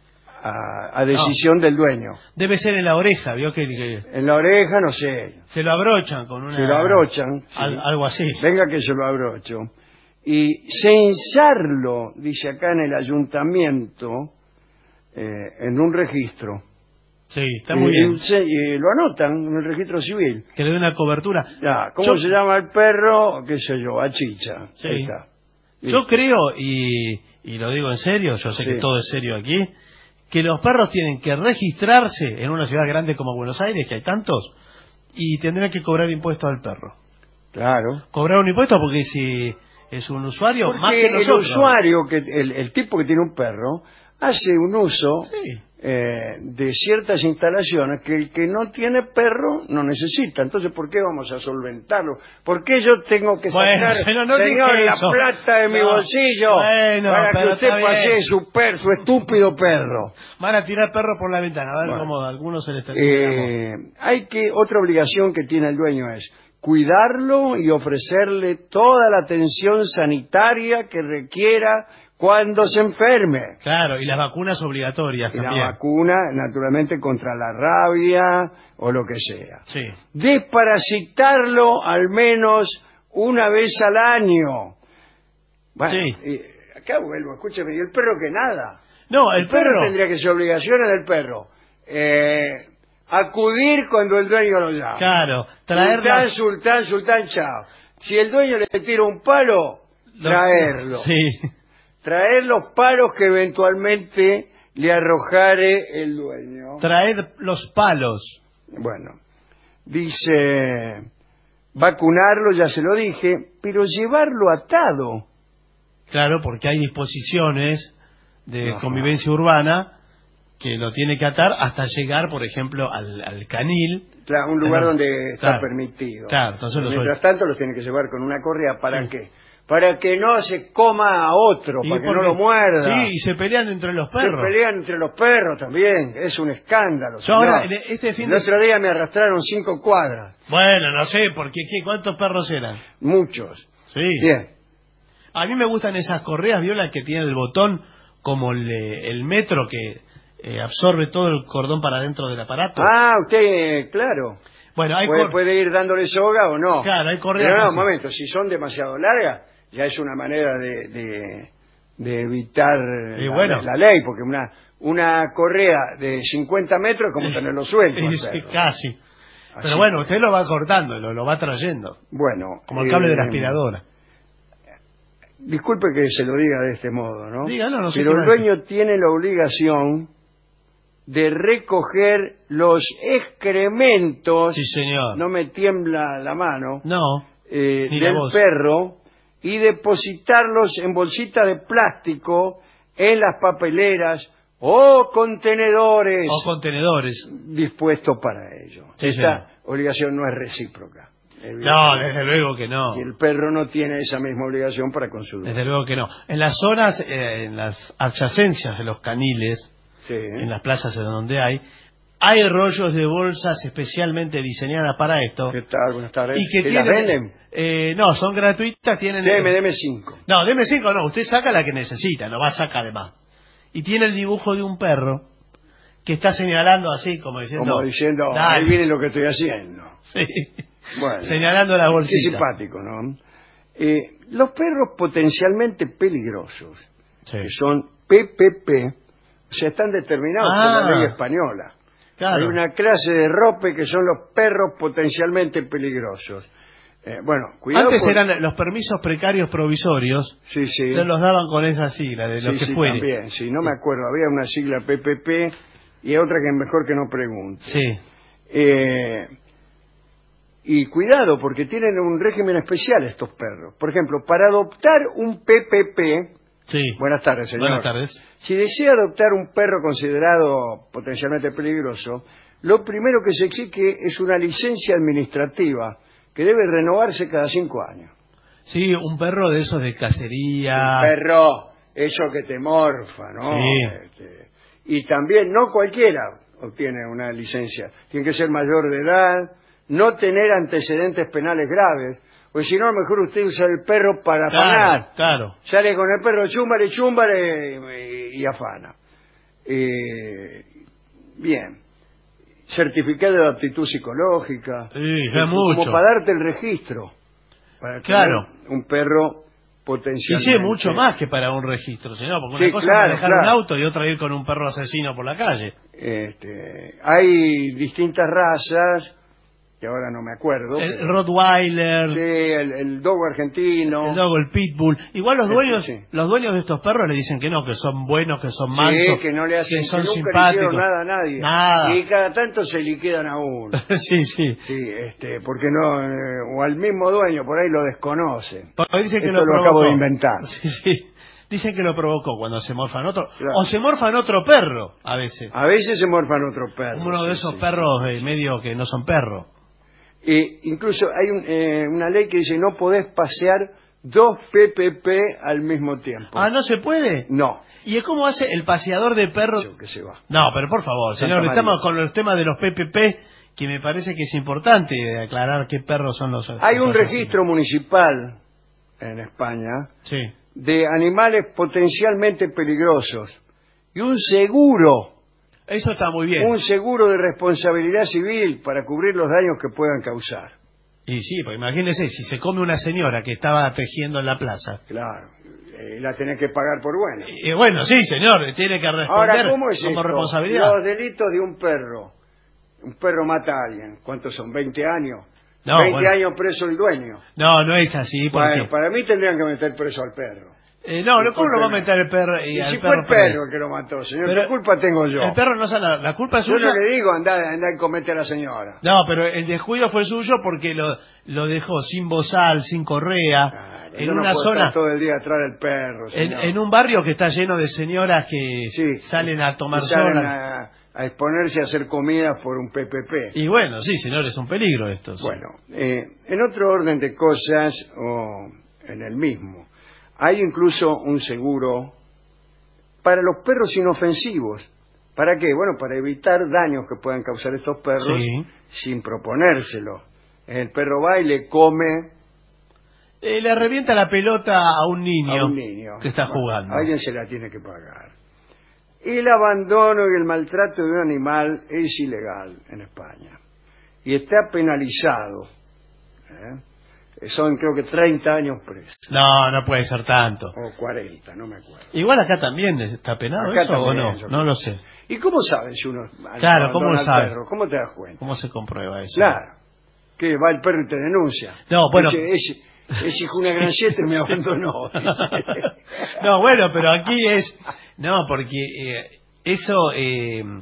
a, a decisión no. del dueño. Debe ser en la oreja, vio que, que en la oreja, no sé. Se lo abrochan con una. Se lo abrochan. Al, sí. Algo así. Venga que se lo abrocho. Y censarlo, dice acá en el ayuntamiento, eh, en un registro. Sí, está muy bien. Se, y lo anotan en el registro civil. Que le dé una cobertura. Ya, ¿cómo yo, se llama el perro? ¿Qué sé yo? Achicha. Sí. Ahí está. Yo creo, y, y lo digo en serio, yo sé sí. que todo es serio aquí, que los perros tienen que registrarse en una ciudad grande como Buenos Aires, que hay tantos, y tendrán que cobrar impuestos al perro. Claro. Cobrar un impuesto porque si es un usuario, porque más que nosotros. el usuario, que el, el tipo que tiene un perro, hace un uso sí. eh, de ciertas instalaciones que el que no tiene perro no necesita. Entonces, ¿por qué vamos a solventarlo? ¿Por qué yo tengo que bueno, sacar, señor, no señor, la eso. plata de mi no. bolsillo bueno, para que usted está pasee bien. su perro, su estúpido perro? Van a tirar perro por la ventana, a ver bueno, cómo a algunos se les termina. eh, Hay que, otra obligación que tiene el dueño es cuidarlo y ofrecerle toda la atención sanitaria que requiera cuando se enferme. Claro, y las vacunas obligatorias y también. la vacuna, naturalmente, contra la rabia o lo que sea. Sí. Desparasitarlo al menos una vez al año. Bueno, sí. eh, acá vuelvo, escúcheme, ¿y el perro que nada? No, el, el perro, perro tendría que ser obligación del perro. Eh, acudir cuando el dueño lo llama. Claro, traer Sultán, la... sultán, sultán, chao. Si el dueño le tira un palo, Lo... traerlo. Sí. Traer los palos que eventualmente le arrojare el dueño. Traer los palos. Bueno, dice, vacunarlo, ya se lo dije, pero llevarlo atado. Claro, porque hay disposiciones de Ajá. convivencia urbana que lo tiene que atar hasta llegar, por ejemplo, al, al canil. Claro, un lugar Claro. donde está Claro. permitido. Claro, entonces lo Mientras suelta. tanto los tiene que llevar con una correa, ¿para Sí. qué? Para que no se coma a otro, Y para que porque- no lo muerda. Sí, y se pelean entre los perros. Se pelean entre los perros también, es un escándalo. Yo ahora, señor. en este fin El de... otro día me arrastraron cinco cuadras, Bueno, no sé, porque ¿qué? ¿Cuántos perros eran? muchos. Sí. Bien, A mí me gustan esas correas, viola, que tienen el botón como el, eh, el metro que eh, absorbe todo el cordón para dentro del aparato. ah, usted, claro, Bueno, hay puede, cor- puede ir dándole soga o no. Claro, hay correas Pero no, así. un momento, si son demasiado largas, ya es una manera de, de, de evitar Y la, bueno. la ley, porque una una correa de cincuenta metros es como tenerlo suelto. al Sí, perro. casi. Así. Pero bueno, usted lo va cortando, lo, lo va trayendo. Bueno, Como el cable eh, de la aspiradora. Disculpe que se lo diga de este modo, ¿no? Dígalo, no sé Pero qué el va a decir. dueño tiene la obligación de recoger los excrementos, Sí, señor. no me tiembla la mano, No. eh, Ni la del voz. perro y depositarlos en bolsitas de plástico en las papeleras o contenedores O contenedores. dispuestos para ello. Sí, Esta señor. obligación no es recíproca. No, desde luego que no. Y el perro no tiene esa misma obligación para con su dueño. Desde luego que no. En las zonas, eh, en las adyacencias de los caniles, Sí. en las plazas en donde hay, hay rollos de bolsas especialmente diseñadas para esto. ¿Qué tal? Buenas tardes. Y que ¿Y las tienen, venden? eh, no, son gratuitas, tienen... Deme, deme cinco. No, deme cinco no, usted saca la que necesita, no va a sacar de más. Y tiene el dibujo de un perro que está señalando así, como diciendo... Como diciendo, "Dale". ahí viene lo que estoy haciendo. Sí. Bueno, Señalando la qué bolsita. simpático, ¿no? Eh, los perros potencialmente peligrosos, Sí. que son P P P, o sea, están determinados Ah. por la ley española. Claro. Hay una clase de rope que son los perros potencialmente peligrosos. Eh, bueno, cuidado. Antes por- eran los permisos precarios provisorios, Sí, sí. no los daban con esa sigla, de lo Sí, que sí, fuere. también, sí, no me acuerdo. Había una sigla P P P y otra que es mejor que no pregunte. Sí. Eh, y cuidado, porque tienen un régimen especial estos perros. Por ejemplo, para adoptar un P P P... Sí. Buenas tardes, señor. Buenas tardes. Si desea adoptar un perro considerado potencialmente peligroso, lo primero que se exige es una licencia administrativa que debe renovarse cada cinco años. Sí, un perro de esos de cacería. Un perro, eso que te morfa, ¿no? Sí. Este, y también, no cualquiera obtiene una licencia. Tiene que ser mayor de edad, no tener antecedentes penales graves, pues si no, a lo mejor usted usa el perro para Claro, afanar. claro. Sale con el perro, chúmbale, chúmbale y, y afana. Eh, bien. Certificado de aptitud psicológica. Sí, ya como mucho. para darte el registro. Para Claro. tener un perro Y potencialmente. sí, mucho más que para un registro, señor, porque Sí, una cosa claro, es manejar claro. un auto y otra ir con un perro asesino por la calle. Este, hay distintas razas, que ahora no me acuerdo. El, pero- Rottweiler, Sí, el, el dogo argentino. el dogo, el pitbull. Igual los Este, dueños, sí. los dueños de estos perros le dicen que no, que son buenos, que son Sí, mansos, que no le hacen, que son que nunca le simpáticos. hicieron nada a nadie. Nada. Y cada tanto se liquidan a uno. sí, sí. Sí, este, porque no, eh, o al mismo dueño, por ahí lo desconocen. Porque dicen que Esto lo, lo provocó. acabo de inventar. Sí, sí. Dicen que lo provocó cuando se morfan otro. Claro. O se morfan otro perro, a veces. A veces se morfan otro perro. Uno de sí, esos sí, perros eh, medio que no son perros. Eh, incluso hay un, eh, una ley que dice no podés pasear dos P P P al mismo tiempo. Ah, ¿no se puede? No, ¿Y es como hace el paseador de perros? yo que se va. No, pero por favor, Santa señor, María. estamos con los temas de los P P P, que me parece que es importante aclarar qué perros son los... Hay los un asesinos. registro municipal en España Sí. de animales potencialmente peligrosos y un seguro, Eso está muy bien. un seguro de responsabilidad civil para cubrir los daños que puedan causar. Y sí, pues imagínese, si se come una señora que estaba tejiendo en la plaza. Claro, eh, la tenés que pagar por buena. Y, bueno, sí, señor, tiene que responder Ahora, ¿cómo es como esto? responsabilidad. Los delitos de un perro. Un perro mata a alguien. ¿Cuántos son? ¿veinte años? No, veinte bueno. años preso el dueño. No, no es así, porque... Bueno, para mí tendrían que meter preso al perro. Eh, no, no, ¿cómo lo va a Discúlpeme. meter el perro? Y, Y al si fue perro el perro preso? el que lo mató, señor, Pero ¿qué culpa tengo yo? El perro no sabe, la, la culpa es Yo suya. no le digo, andá, andá y comete a la señora. No, pero el descuido fue suyo porque lo, lo dejó sin bozal, sin correa, Claro, en yo no una puedo zona, estar todo el día atrás del perro, en, señor. en un barrio que está lleno de señoras que Sí, salen a tomar y salen sol. a, a exponerse a hacer comidas por un P P P. Y bueno, sí, señor, es un peligro esto. sí. Bueno, eh, en otro orden de cosas, o en el mismo, hay incluso un seguro para los perros inofensivos. ¿Para qué? Bueno, para evitar daños que puedan causar estos perros Sí. sin proponérselo. El perro va y le come Eh, le revienta la pelota a un niño, a un niño que está Bueno, jugando. Alguien se la tiene que pagar. El abandono y el maltrato de un animal es ilegal en España y está penalizado. ¿eh? Son creo que treinta años presos No, no puede ser tanto. o cuarenta, no me acuerdo. Igual acá también está penado Acá eso o también, no, yo no creo. lo sé. ¿Y cómo sabes si uno Claro, abandona ¿cómo al sabe? perro? ¿Cómo te das cuenta? ¿Cómo se comprueba eso? Claro, que va el perro y te denuncia. No, bueno. Dice, ese, ese hijo de una gran siete me abandonó. No, bueno, pero aquí es... No, porque eh, eso... Eh,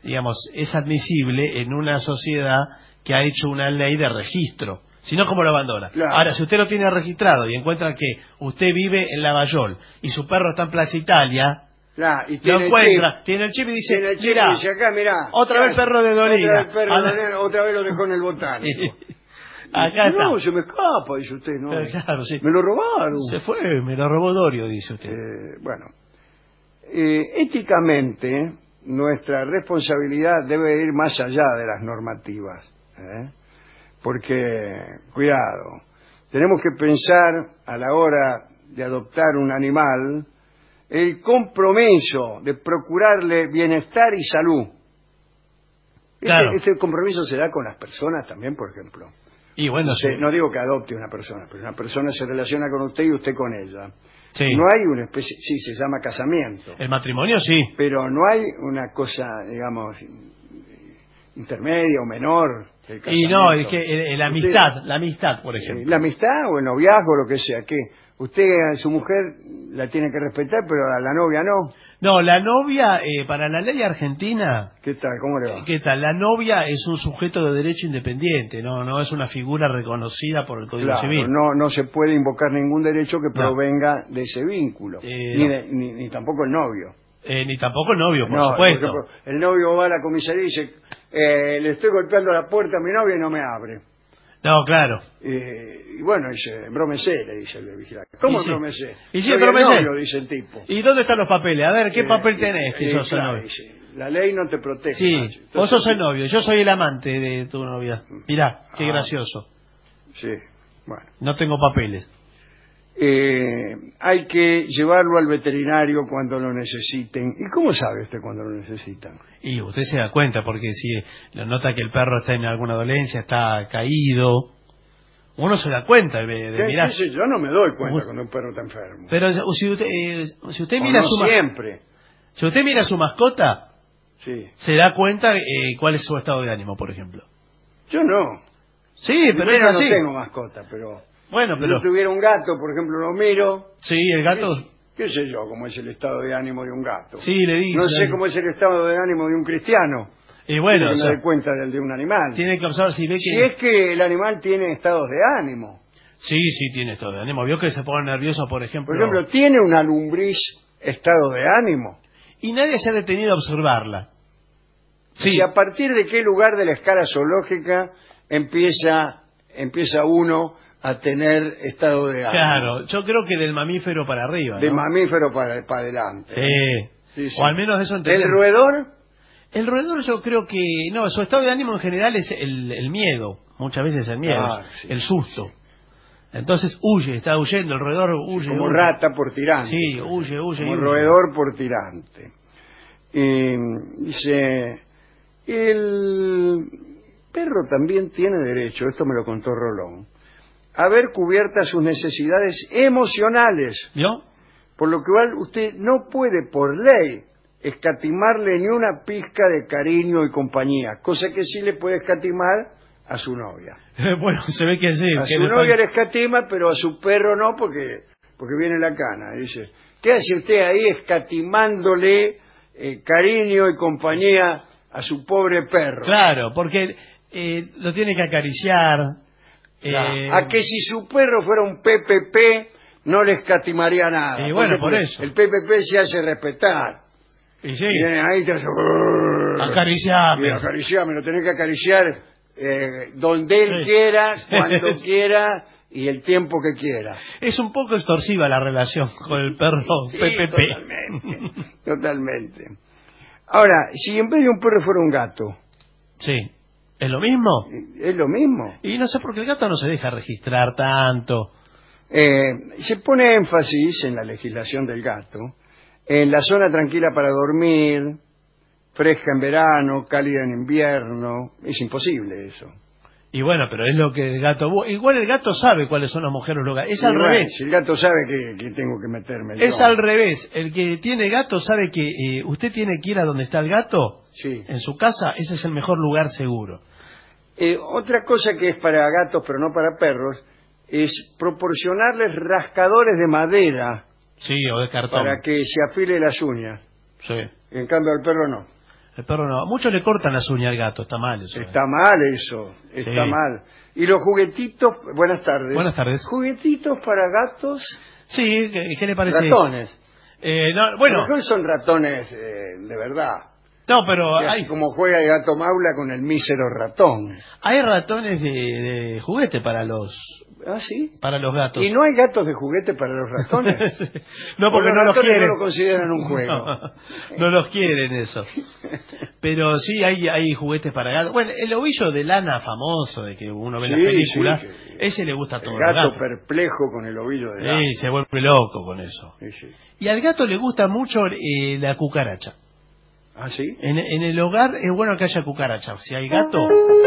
digamos, es admisible en una sociedad que ha hecho una ley de registro. Si no, ¿cómo lo abandona? Claro. Ahora, si usted lo tiene registrado y encuentra que usted vive en Lavallol y su perro está en Plaza Italia, claro, y lo tiene encuentra, el chip, tiene el chip y dice, tiene el chip mirá, y dice acá, mirá, otra vez el perro de Dolina. Otra vez, el perro de Ahora- Dolina, otra vez lo dejó en el botánico. Sí. Acá está. No, se me escapa, dice usted, no. Pero claro, sí. Me lo robaron. Se fue, me lo robó Dorio, dice usted. Eh, bueno, eh, éticamente nuestra responsabilidad debe ir más allá de las normativas, ¿eh? Porque, cuidado, tenemos que pensar a la hora de adoptar un animal el compromiso de procurarle bienestar y salud. Este, Claro. este compromiso se da con las personas también, por ejemplo. Y bueno, Usted- sí. no digo que adopte una persona, pero una persona se relaciona con usted y usted con ella. Sí. No hay una especie, sí, se llama casamiento, El matrimonio sí. pero no hay una cosa, digamos, intermedia o menor. que el Y no, casamiento. es que eh, eh, la Usted- amistad, la amistad, por eh, ejemplo. la amistad o el noviazgo, lo que sea, que usted a su mujer la tiene que respetar, pero a la novia no. No, la novia, eh, para la ley argentina, ¿Qué tal? ¿Cómo le va? ¿qué tal? La novia es un sujeto de derecho independiente, no no es una figura reconocida por el Código Claro, Civil. no, no se puede invocar ningún derecho que No. provenga de ese vínculo, Eh, ni, no. de- ni, ni tampoco el novio. Eh, ni tampoco el novio, por No, supuesto. por ejemplo, el novio va a la comisaría y dice, eh, le estoy golpeando la puerta a mi novia y no me abre. No, claro. Eh, y bueno, dice, embrómese, le dice el vigilante. ¿Cómo Y sí. embrómese? Y sí, Soy el embrómese. novio, dice el tipo. ¿Y dónde están los papeles? A ver, ¿qué Eh, papel tenés que eh, sos el claro, novio? dice, la ley no te protege. Sí, macho. vos Entonces, sos el novio, yo soy el amante de tu novia. Mirá, qué Ah. gracioso. Sí, bueno. No tengo papeles. Eh, hay que llevarlo al veterinario cuando lo necesiten. ¿Y cómo sabe usted cuando lo necesitan? Y usted se da cuenta, porque si lo nota que el perro está en alguna dolencia, está caído, uno se da cuenta de, de ¿Qué- mirar. qué sé yo? no me doy cuenta Uy. cuando un perro está enfermo. Pero si usted, eh, si usted O mira no su ma- siempre. si usted mira su mascota, Sí. se da cuenta eh, cuál es su estado de ánimo, por ejemplo. Yo no. Sí, pero es Primero así. no tengo mascota, pero... Bueno, Si pero yo tuviera un gato, por ejemplo, lo miro... sí, el gato. ¿Qué, qué sé yo cómo es el estado de ánimo de un gato? Sí, le dice. No sé cómo es el estado de ánimo de un cristiano. Y bueno, Quiero que o me sea, dé cuenta del de un animal. tiene que observar si ve que Si es que el animal tiene estados de ánimo. sí, sí tiene estado de ánimo. Vio que se pone nervioso, por ejemplo. Por ejemplo, ¿tiene una lumbriz estado de ánimo? Y nadie se ha detenido a observarla. Sí. ¿Y a partir de qué lugar de la escala zoológica empieza, empieza uno a tener estado de ánimo? Claro, yo creo que del mamífero para arriba. De ¿no? mamífero para, para adelante. Sí. Sí, sí. O al menos eso ¿El entendemos. roedor? El roedor yo creo que... No, su estado de ánimo en general es el, el miedo. Muchas veces el miedo. Ah, sí, el susto. Entonces huye, está huyendo. El roedor huye. Como huye. rata por tirante. Sí, huye, huye. Como huye. roedor por tirante. Y dice, el perro también tiene derecho, esto me lo contó Rolón, a ver cubiertas sus necesidades emocionales. ¿Vio? Por lo cual usted no puede por ley escatimarle ni una pizca de cariño y compañía, cosa que sí le puede escatimar a su novia. Bueno, se ve que sí. A que su le novia falta- le escatima, pero a su perro no, porque porque viene la cana. Dice, ¿qué hace usted ahí escatimándole eh, cariño y compañía a su pobre perro? Claro, porque eh, lo tiene que acariciar. Claro. eh, A que si su perro fuera un P P P, no le escatimaría nada. Y bueno, Porque por eso. El P P P se hace respetar. Y sí, Viene ahí y te hace... acariciame. Y acariciame, lo tenés que acariciar eh, donde él Sí. quiera, cuando quiera y el tiempo que quiera. Es un poco extorsiva la relación con el perro Sí, P P P. totalmente, totalmente. Ahora, si en vez de un perro fuera un gato, Sí. ¿Es lo mismo? es lo mismo. Y no sé por qué el gato no se deja registrar tanto. Eh, se pone énfasis en la legislación del gato, en la zona tranquila para dormir, fresca en verano, cálida en invierno. Es imposible eso. Y bueno, pero es lo que el gato... bu- Igual el gato sabe cuáles son los mujeres lugares. Es Y al bueno, revés. Si el gato sabe que, que tengo que meterme Es yo. al revés. El que tiene gato sabe que eh, usted tiene que ir a donde está el gato, Sí. en su casa, ese es el mejor lugar seguro. Eh, otra cosa que es para gatos, pero no para perros, es proporcionarles rascadores de madera Sí, o de cartón. para que se afile las uñas. Sí. En cambio al perro no. El perro no. Muchos le cortan las uñas al gato, está mal eso. Está mal eso, está Sí. mal. Y los juguetitos, buenas tardes. Buenas tardes. Juguetitos para gatos. Sí, ¿qué, qué le parece? Ratones. Eh, no, bueno. A lo mejor son ratones eh, de verdad. No, pero Y así hay, como juega el gato Maula con el mísero ratón. hay ratones de, de juguete para los ¿Ah, sí? para los gatos. ¿Y no hay gatos de juguete para los ratones? No, porque O no los ratones quieren. no lo consideran un juego. No, no los quieren eso. Pero sí hay hay juguetes para gatos. Bueno, el ovillo de lana famoso de que uno ve en Sí, las películas, sí, ese le gusta a todos El los gato gatos. perplejo con el ovillo de gato. Sí, se vuelve loco con eso. Sí, sí. Y al gato le gusta mucho eh, la cucaracha. ¿Ah, sí? En, en el hogar es bueno que haya cucaracha. Si hay gato,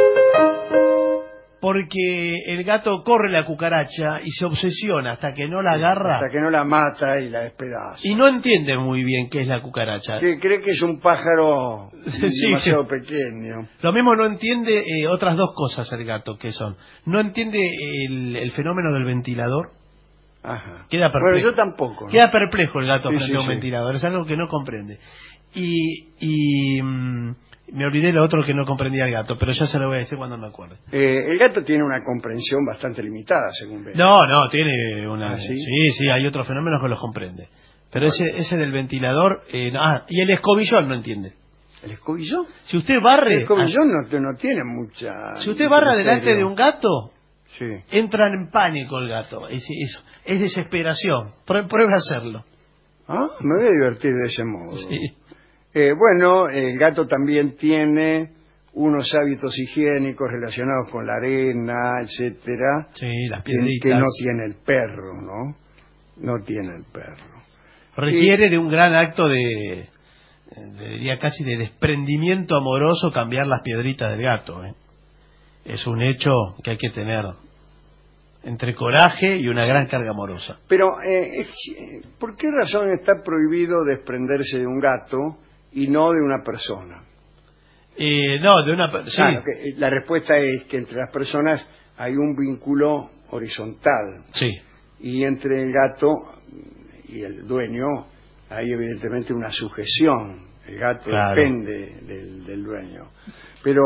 porque el gato corre la cucaracha y se obsesiona hasta que no la agarra Hasta que no la mata y la despedaza. y no entiende muy bien qué es la cucaracha. Que cree que es un pájaro Sí. demasiado pequeño. Lo mismo no entiende eh, otras dos cosas el gato, que son, no entiende el, el fenómeno del ventilador. Ajá. Queda perplejo. Bueno, yo tampoco. ¿no? Queda perplejo el gato Sí, frente sí, a un sí. ventilador, es algo que no comprende. Y, y mm, me olvidé lo otro que no comprendía el gato, pero ya se lo voy a decir cuando me acuerde. Eh, el gato tiene una comprensión bastante limitada, según veo. No, no, tiene una... ¿Ah, sí? sí, sí, hay otros fenómenos que los comprende. Pero ese, ese del ventilador... Eh, no, ah, y el escobillón no entiende. ¿El escobillón? Si usted barre... El escobillón no, no tiene mucha... Si usted barra delante de un gato, Sí. entra en pánico el gato. Es, es, es desesperación. Prue- Pruebe a hacerlo. Ah, me voy a divertir de ese modo. Sí. Eh, bueno, el gato también tiene unos hábitos higiénicos relacionados con la arena, etcétera, Sí, las que, piedritas. que no tiene el perro, ¿no? No tiene el perro. Requiere de un gran acto de, de, diría casi de desprendimiento amoroso cambiar las piedritas del gato. ¿eh? Es un hecho que hay que tener entre coraje y una gran carga amorosa. Pero, eh, es- ¿por qué razón está prohibido desprenderse de un gato y no de una persona? Eh, no, de una... per- Sí, Claro, que, eh, la respuesta es que entre las personas hay un vínculo horizontal sí, y entre el gato y el dueño hay evidentemente una sujeción. El gato Claro. depende del, del dueño. Pero,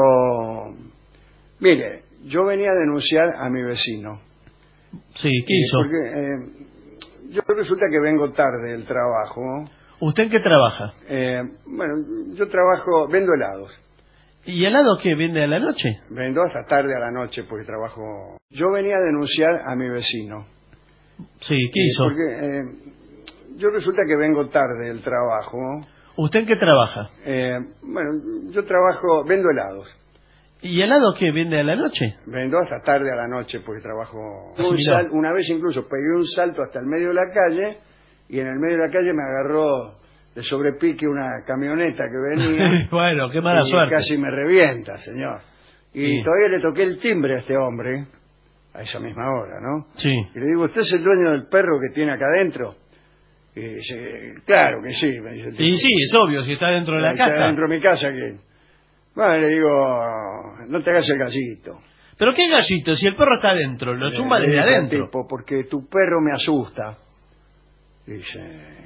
mire, yo venía a denunciar a mi vecino. sí, ¿qué Eh, hizo? Porque eh, yo resulta que vengo tarde del trabajo. ¿Usted en qué trabaja? Eh, bueno, yo trabajo, vendo helados. ¿Y helado qué vende a la noche? Vendo hasta tarde a la noche porque trabajo. Yo venía a denunciar a mi vecino. Sí, ¿qué Eh, hizo? Porque eh, yo resulta que vengo tarde del trabajo. ¿Usted en qué trabaja? Eh, bueno, yo trabajo, vendo helados. ¿Y helado qué vende a la noche? Vendo hasta tarde a la noche porque trabajo. Sí, Un mirá. sal- una vez incluso pegué un salto hasta el medio de la calle y en el medio de la calle me agarró de sobrepique una camioneta que venía. Bueno, qué mala y suerte. casi me revienta, señor. Y Sí. todavía le toqué el timbre a este hombre, a esa misma hora, ¿no? Sí. Y le digo, ¿usted es el dueño del perro que tiene acá adentro? Y dice, claro que sí, me dice el Y tipo. sí, es obvio, si está dentro de la Está casa. dentro de mi casa que... Bueno, le digo, no te hagas el gallito. ¿Pero qué gallito? Si el perro está adentro, lo chumba Le desde digo al adentro. tipo, porque tu perro me asusta. Dice,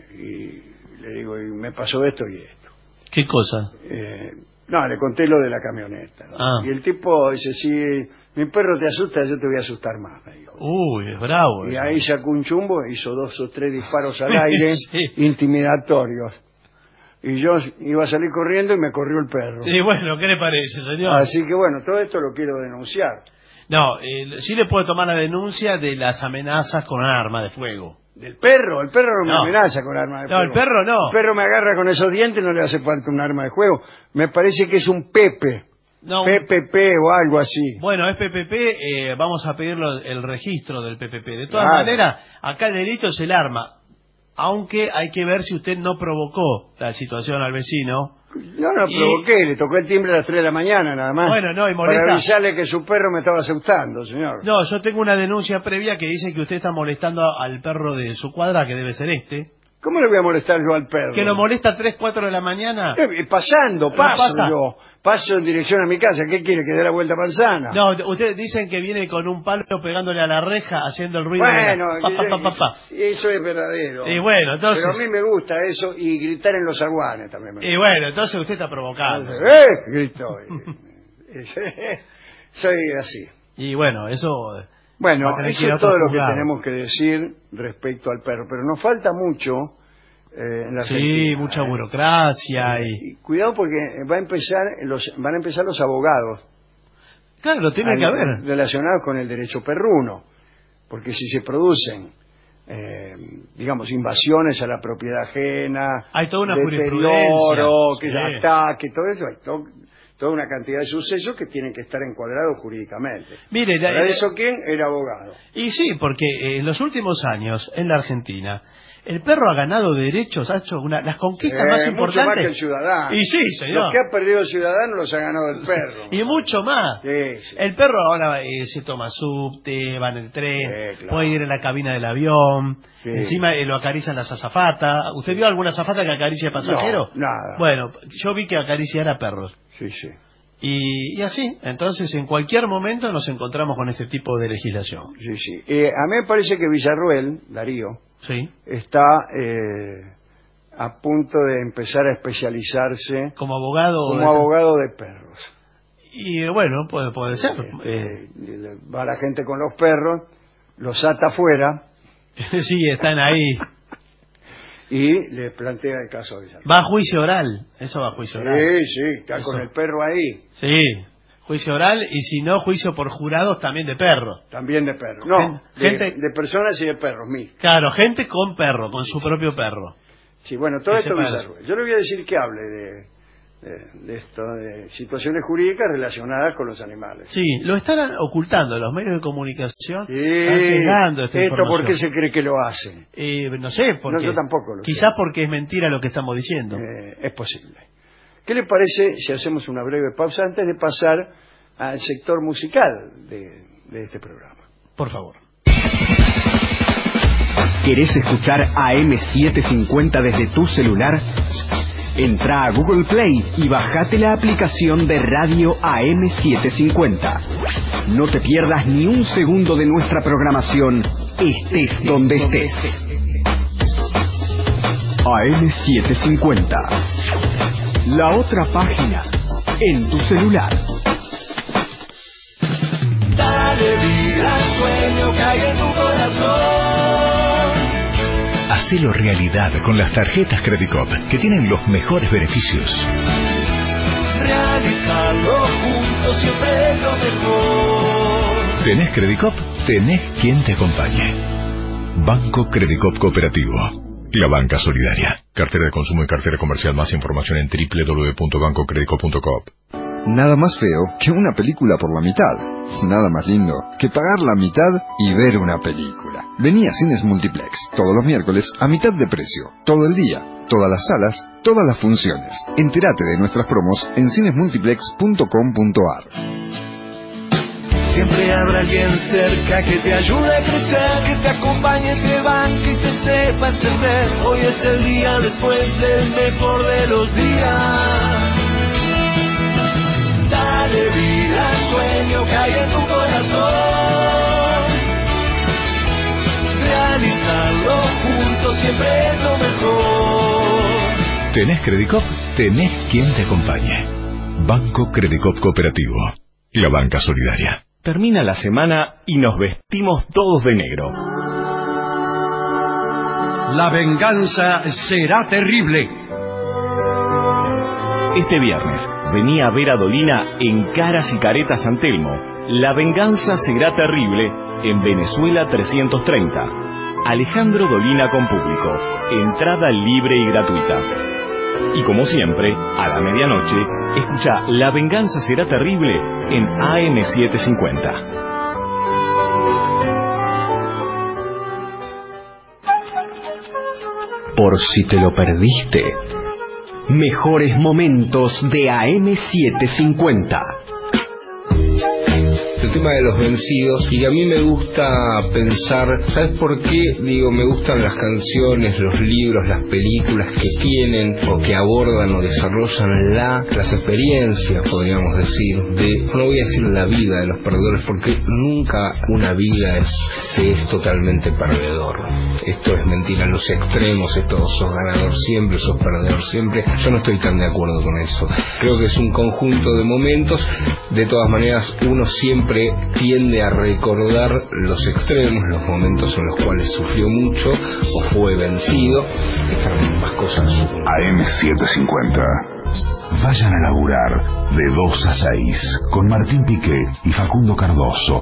y le digo, y me pasó esto y esto. ¿Qué cosa? Eh, no, le conté lo de la camioneta. ¿no? Ah. Y el tipo dice, si mi perro te asusta, yo te voy a asustar más, me dijo. Uy, es bravo. Y eso. ahí sacó un chumbo, hizo dos o tres disparos al aire, Sí. intimidatorios. Y yo iba a salir corriendo y me corrió el perro. Y bueno, ¿qué le parece, señor? Así que bueno, todo esto lo quiero denunciar. No, eh, sí le puede tomar la denuncia de las amenazas con arma de fuego. ¿Del perro? El perro no, No. me amenaza con arma de No, fuego. el perro no. El perro me agarra con esos dientes y no le hace falta un arma de fuego. Me parece que es un Pepe. No, un- P P P o algo así. Bueno, es P P P, eh, vamos a pedirlo el registro del P P P. De todas Claro. maneras, acá el delito es el arma. Aunque hay que ver si usted no provocó la situación al vecino. Yo no Y- provoqué, le tocó el timbre a las tres de la mañana nada más. Bueno, no, y molesta. Para avisarle que su perro me estaba asustando, señor. No, yo tengo una denuncia previa que dice que usted está molestando al perro de su cuadra, que debe ser este. ¿Cómo le voy a molestar yo al perro? ¿Que lo molesta a tres, cuatro de la mañana? Eh, pasando, paso pasa? yo. Paso en dirección a mi casa. ¿Qué quiere? ¿Que dé la vuelta a manzana? No, ustedes dicen que viene con un palo pegándole a la reja, haciendo el ruido. Bueno, de la... pa, pa, pa, pa, pa. eso es verdadero. Y bueno, entonces... Pero a mí me gusta eso y gritar en los aguanes también me gusta. Y bueno, entonces usted está provocando. ¡Eh! Grito. Soy así. Y bueno, eso... Bueno, tener que eso ir a es todo otro lo que juzgado. tenemos que decir respecto al perro. Pero nos falta mucho eh, en la Sí, Argentina, mucha ¿eh? burocracia y... Y cuidado porque va a empezar los, van a empezar los abogados. Claro, tiene al- que haber. Relacionados con el derecho perruno. Porque si se producen, eh, digamos, invasiones a la propiedad ajena, Hay toda una deterioro, que jurisprudencia. Sí. ataque, todo eso, hay to- toda una cantidad de sucesos que tienen que estar encuadrados jurídicamente. Mire, Para eh, eso, ¿quién? El abogado. Y sí, porque eh, en los últimos años, en la Argentina, el perro ha ganado derechos, ha hecho una, las conquistas Eh, más mucho importantes. más que el ciudadano. Y sí, señor. Lo que ha perdido el ciudadano los ha ganado el perro. Y mucho más. Sí, sí. El perro ahora eh, se toma subte, va en el tren, Sí, claro. puede ir en la cabina del avión, Sí. encima eh, lo acarician las azafatas. ¿Usted vio alguna azafata que acaricie pasajero? No, nada. Bueno, yo vi que acariciara perros. Sí, sí. Y, y así, entonces en cualquier momento nos encontramos con este tipo de legislación. Sí, sí. Eh, a mí me parece que Villarruel, Darío, Sí. está eh, a punto de empezar a especializarse Como abogado. como abogado de perros. Y bueno, puede, puede ser. Este, Eh, le- va la gente con los perros, los ata afuera sí, están ahí. y le plantea el caso a Villarruel. Va a juicio oral. Eso va a juicio oral. Sí, sí, está Eso. con el perro ahí, Sí, juicio oral y si no, juicio por jurados también de perro. también de perros. No, de, Gente- de personas y de perros, mí. Claro, gente con perro, con su propio perro. Sí, bueno, todo Que esto sepa Villarruel. Yo le voy a decir que hable de, de, de esto, de situaciones jurídicas relacionadas con los animales. Sí, lo están ocultando los medios de comunicación. Sí, Están cegando esta ¿esto por qué información. se cree que lo hacen? Eh, no sé, porque No, yo tampoco lo sé. quizás porque es mentira lo que estamos diciendo. Eh, es posible. ¿Qué le parece si hacemos una breve pausa antes de pasar al sector musical de, de este programa? Por favor. ¿Querés escuchar A M setecientos cincuenta desde tu celular? Entra a Google Play y bajate la aplicación de Radio A M setecientos cincuenta. No te pierdas ni un segundo de nuestra programación, estés donde estés. A M setecientos cincuenta. La otra página en tu celular. Dale vida al sueño que hay en tu corazón. Hacelo realidad con las tarjetas Credicop, que tienen los mejores beneficios. Realizarlo juntos siempre es lo mejor. ¿Tenés Credicop? Tenés quien te acompañe. Banco Credicop Cooperativo. La banca solidaria. Cartera de consumo y cartera comercial. Más información en doble u doble u doble u punto banco credicop punto com. Nada más feo que una película por la mitad. Nada más lindo que pagar la mitad y ver una película. Vení a Cines Multiplex todos los miércoles a mitad de precio. Todo el día, todas las salas, todas las funciones. Entérate de nuestras promos en cines multiplex punto com punto a r. Siempre habrá alguien cerca que te ayude a crecer, que te acompañe, te banque y te sepa entender. Hoy es el día después del mejor de los días. Dale vida al sueño que hay en tu corazón. Realizarlo juntos siempre es lo mejor. ¿Tenés Credicop? Tenés quien te acompañe. Banco Credicop Cooperativo. La banca solidaria. Termina la semana y nos vestimos todos de negro. La venganza será terrible. Este viernes venía a ver a Dolina en Caras y Caretas San Telmo. La venganza será terrible en Venezuela trescientos treinta. Alejandro Dolina con público. Entrada libre y gratuita. Y como siempre, a la medianoche, escucha La venganza será terrible en A M setecientos cincuenta. Por si te lo perdiste, mejores momentos de A M setecientos cincuenta. el tema de los vencidos, y a mí me gusta pensar, ¿sabes por qué? Digo, me gustan las canciones, los libros, las películas que tienen o que abordan o desarrollan la, las experiencias, podríamos decir, de, no voy a decir la vida de los perdedores, porque nunca una vida es, se es totalmente perdedor. Esto es mentira, los extremos, esto sos ganador siempre, sos perdedor siempre. Yo no estoy tan de acuerdo con eso. Creo que es un conjunto de momentos. De todas maneras, uno siempre tiende a recordar los extremos, los momentos en los cuales sufrió mucho o fue vencido. Están ambas cosas. A M setecientos cincuenta. Vayan a laburar de dos a seis con Martín Piqué y Facundo Cardoso.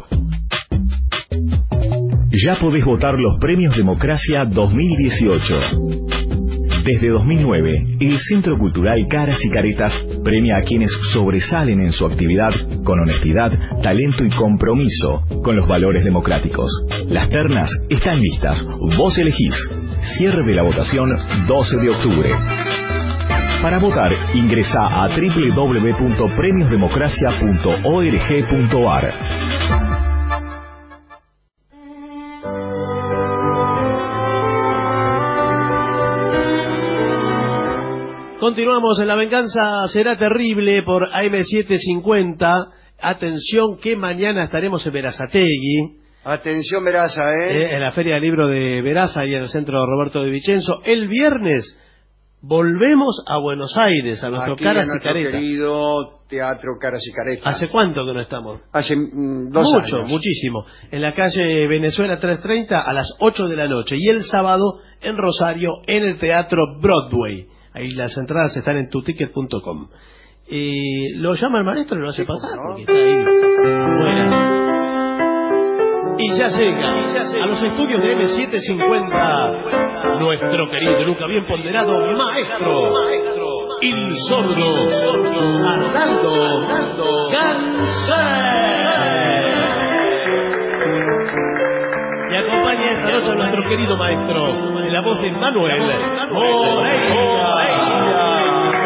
Ya podés votar los Premios Democracia dos mil dieciocho. Desde dos mil nueve, el Centro Cultural Caras y Caretas premia a quienes sobresalen en su actividad con honestidad, talento y compromiso con los valores democráticos. Las ternas están listas. Vos elegís. Cierre de la votación doce de octubre. Para votar, ingresa a doble u doble u doble u punto premios democracia punto org punto a r. Continuamos en La Venganza Será Terrible por A M setecientos cincuenta. Atención que mañana estaremos en Berazategui. Atención Veraza, ¿eh? eh en la Feria del Libro de Veraza y en el Centro Roberto de Vicenzo. El viernes volvemos a Buenos Aires, a nuestro Aquí Caras a y Caretas. querido Teatro Caras y Caretas. ¿Hace cuánto que no estamos? Hace mm, dos Mucho, años. muchísimo. En la calle Venezuela trescientos treinta a las ocho de la noche. Y el sábado en Rosario, en el Teatro Broadway. Ahí las entradas están en tu ticket punto com. Eh, ¿Lo llama el maestro y lo hace sí, pasar? ¿No? Porque está ahí afuera. Y ya llega, y ya llega a los estudios de M setecientos cincuenta nuestro querido y nunca bien ponderado maestro, maestro Il Sordo, sordo Arnaldo Ganser. Y acompaña esta noche a nuestro querido maestro en la voz de Manuel Moreira.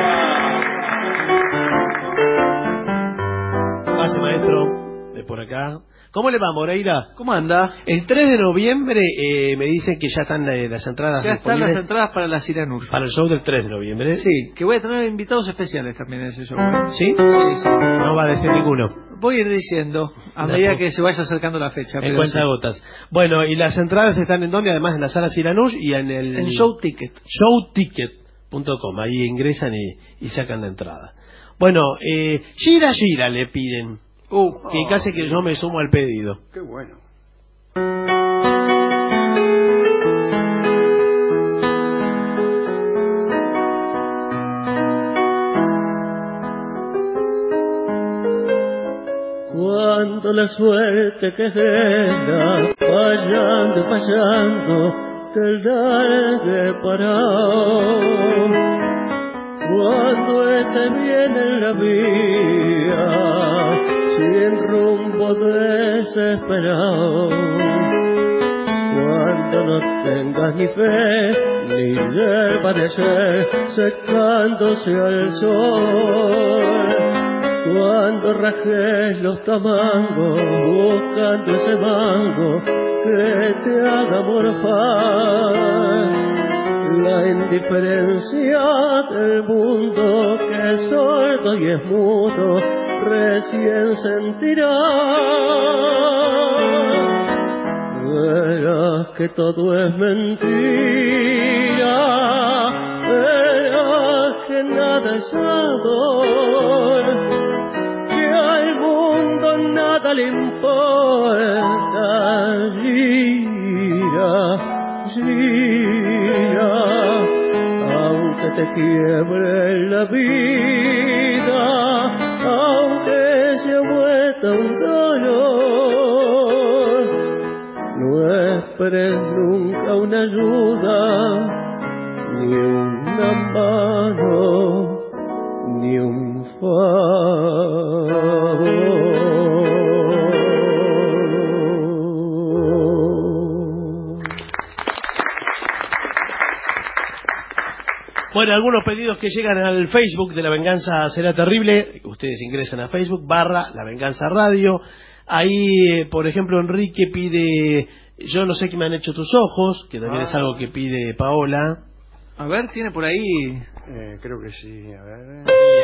Pase, maestro, de por acá. ¿Cómo le va, Moreira? ¿Cómo anda? El tres de noviembre eh, me dicen que ya están eh, las entradas Ya están las entradas para la Siranur. Para el show del tres de noviembre. Sí, que voy a tener invitados especiales también en ese show. ¿Sí? Sí, sí. No va a decir ninguno. Voy a ir diciendo a No, medida que se vaya acercando la fecha. En cuentagotas. Bueno, y las entradas están en donde, además en la sala Siranur y en el... En Show Ticket. show ticket punto com. Ahí ingresan y, y sacan la entrada. Bueno, eh, gira, gira le piden. Uh, y casi que yo me sumo al pedido. Qué bueno. Cuando la suerte que venga, fallando, fallando, te largue parado. Cuando esté bien en la vía, sin rumbo desesperado, cuando no tengas ni fe, ni hierba de ser, secándose al sol, cuando rajes los tamangos, buscando ese mango que te haga morfar, la indiferencia del mundo que es sordo y es mudo, recién sentirás. Verás que todo es mentira, verás que nada es amor, que al mundo nada le importa. Gira, gira, aunque te quiebre la vida, aunque se vuelva un dolor, no esperes nunca una ayuda, ni una mano, ni un favor. Bueno, algunos pedidos que llegan al Facebook de La Venganza Será Terrible. ustedes ingresan a Facebook, barra La Venganza Radio. Ahí, por ejemplo, Enrique pide Yo no sé qué me han hecho tus ojos, que también ah. es algo que pide Paola. A ver, tiene por ahí... Eh, creo que sí, a ver...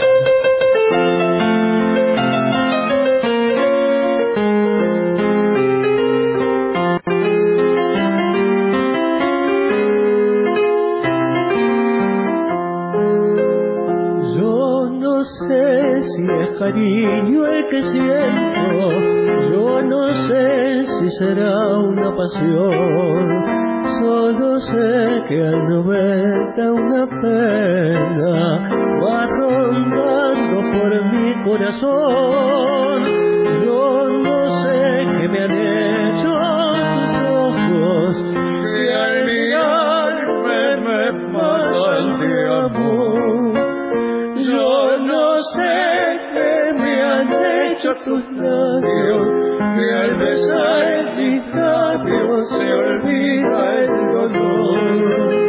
No sé si es cariño el que siento, yo no sé si será una pasión, solo sé que al no verte una pena va rondando por mi corazón. Yo no sé qué me han hecho tus ojos, que al mirarme me matan de amor. Yo no sé qué me han hecho tus labios, que al besar mis labios se olvida el dolor.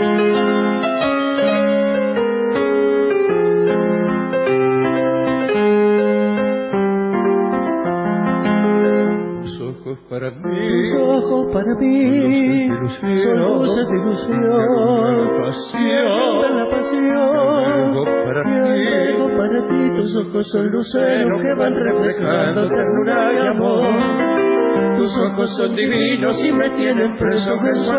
Tus ojos para mí, tus ojos para mí, son luces de ilusión, pasión, la pasión. Para ti, para ti, tus ojos son luceros que van reflejando ternura y amor. Tus ojos son divinos y me tienen preso en su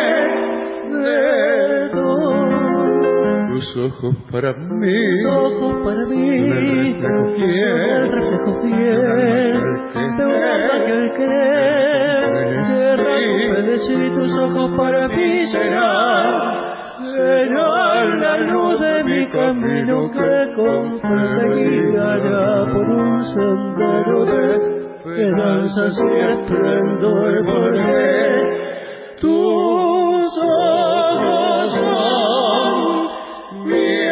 alrededor. Tus ojos para mí, tus ojos para mí, el reflejo fiel, el reflejo fiel de un alma que al querer tierra obedecí. Tus ojos para mí serán será la luz de mi camino que con fe me guiará por un sendero de esperanzas y esplendor. Porque tus ojos son mi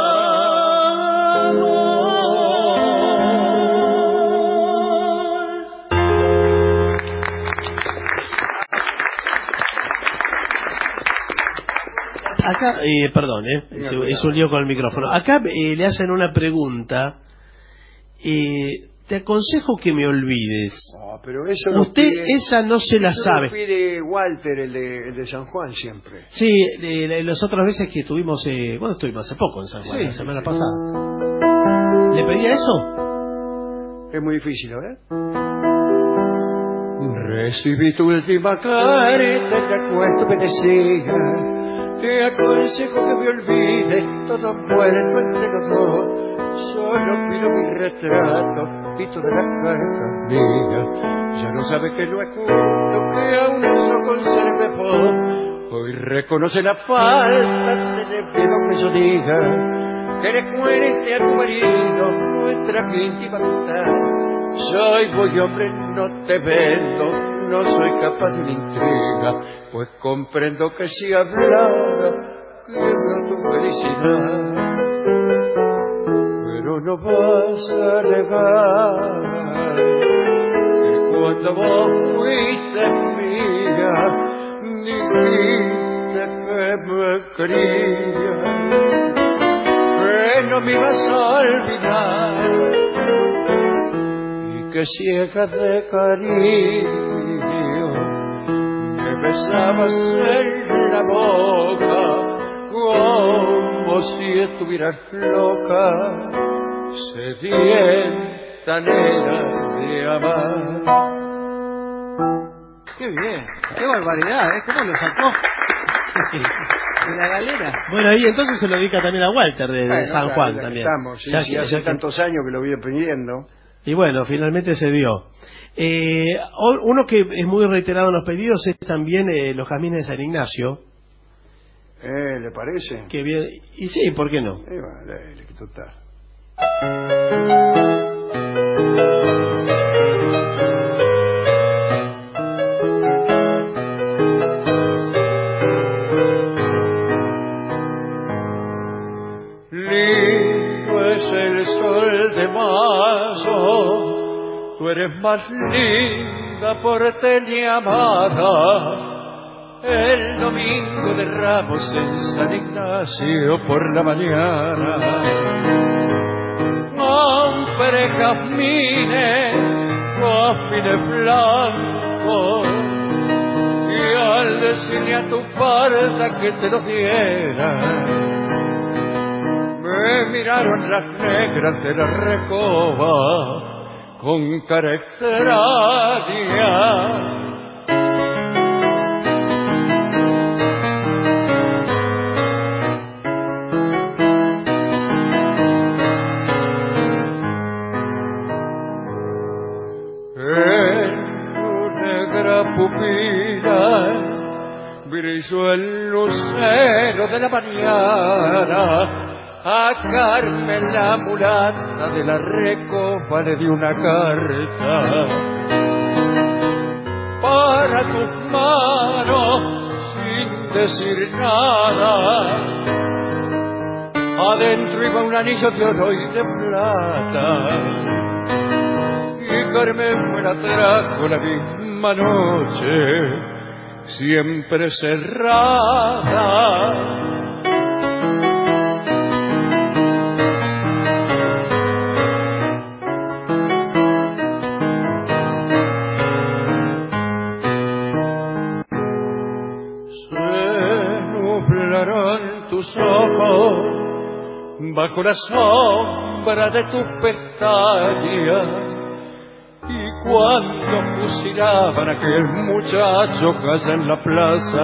Acá, eh, perdón, eh, es, es un lío con el micrófono. Acá eh, le hacen una pregunta. Eh, te aconsejo que me olvides. Oh, pero eso Usted pide, esa no se la eso sabe. Lo pide Walter, el de, el de San Juan, siempre. Sí, eh, las otras veces que estuvimos, eh, bueno, estuvimos hace poco en San Juan, sí, la semana sí. pasada. ¿Le pedía eso? Es muy difícil, a ver. Recibí tu última carta, te acuesto que te sigas. Te aconsejo que me olvides, todo muerto entre los dos. Solo pido mi retrato y todas las cartas mías. Ya no sabes que no es justo que aún eso conserve vos. Hoy reconoce la falta, tenés miedo que yo diga que le cuente a tu marido nuestra íntima amistad. Soy buen hombre, no te vendo, no soy capaz de una intriga, pues comprendo que si hablara quiebro tu felicidad. Pero no vas a negar que cuando vos fuiste mía dijiste que me querías, que no me ibas a olvidar, que ciega de cariño me besabas en la boca como si estuvieras loca, sedienta nena de amar. Qué bien, qué barbaridad, ¿eh? ¿Cómo lo sacó? De la galera. Bueno, ahí entonces se lo dedica también a Walter de, bueno, de San claro, Juan también. Estamos, sí, ya sí, que, hace ya tantos que... años que lo vi aprendiendo. Y bueno, finalmente se dio. Eh, uno que es muy reiterado en los pedidos es también eh, los jazmines de San Ignacio. Eh, ¿Le parece? Que bien, y sí, ¿por qué no? Eh, bueno, le, le quito tal. Lindo es el sol de mayo, tú eres más linda porteña amada. El domingo de Ramos en San Ignacio por la mañana, aún siempre jazmines, jazmines blancos. Y al decirle a tu parda que te lo diera, me miraron las negras de la recoba con cara extraña. Pupila brilló el lucero de la mañana. A Carmen la mulata de la recopa le di una carta para tus manos sin decir nada. Adentro iba un anillo de oro y de plata, y Carmen me la trajo la misma noche, siempre cerrada. Se nublaron tus ojos bajo la sombra de tus pestañas, y cuando fusilaban a aquel muchacho casi en la plaza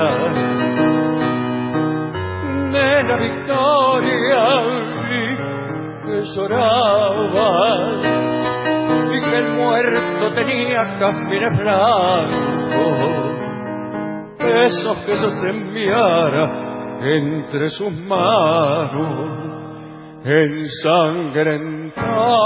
de la Victoria, vi que lloraba y que el muerto tenía jazmines blancos, esos que sostenía entre sus manos ensangrentadas.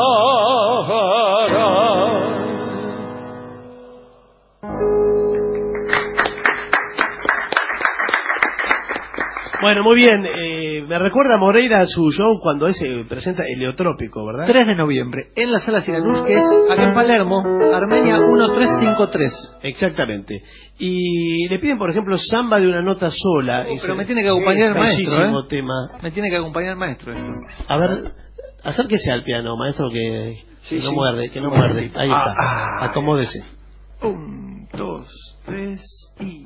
Bueno, muy bien. Eh, me recuerda Moreira su show cuando ese presenta Heliotrópico, ¿verdad? tres de noviembre, en la Sala Siranush, que es acá en Palermo, Armenia uno tres cinco tres. Exactamente. Y le piden, por ejemplo, samba de una nota sola. Oh, pero me tiene que acompañar el maestro, ¿eh? Tema. Me tiene que acompañar el maestro esto. A ver, acérquese al piano, maestro, que, sí, que no sí. muerde, que no muerde. Ahí Ah, está. ah, Acomódese. Un, dos, tres y...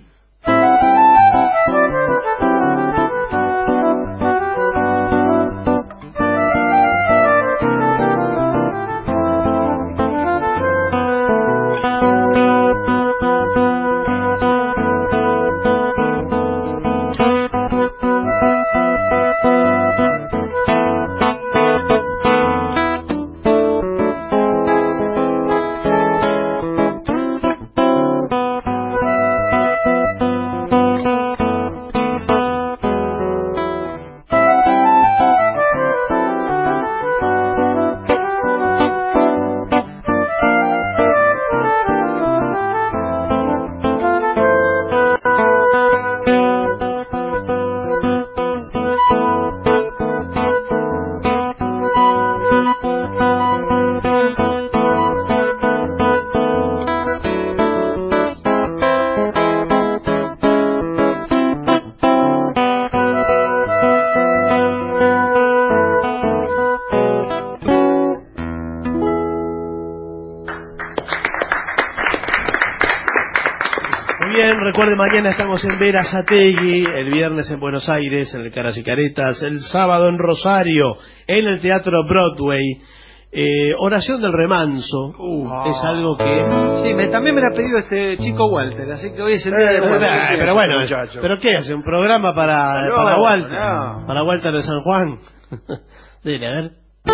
Recuerde, mañana estamos en Berazategui, el viernes en Buenos Aires, en el Caras y Caretas, el sábado en Rosario, en el Teatro Broadway. Eh, oración del remanso, uh, oh. es algo que... Sí, me, también me lo ha pedido este chico Walter, así que hoy es el día de Walter. Eh, pero bueno, muchacho. ¿Pero qué hace? ¿Un programa para, no, para Walter? No. ¿Para Walter de San Juan? Dile, a ver.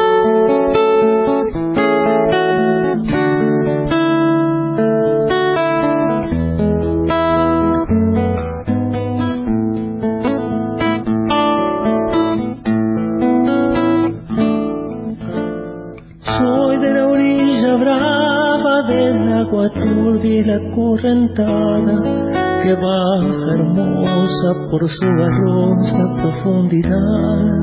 Turbia la correntada que baja hermosa por su barrosa profundidad.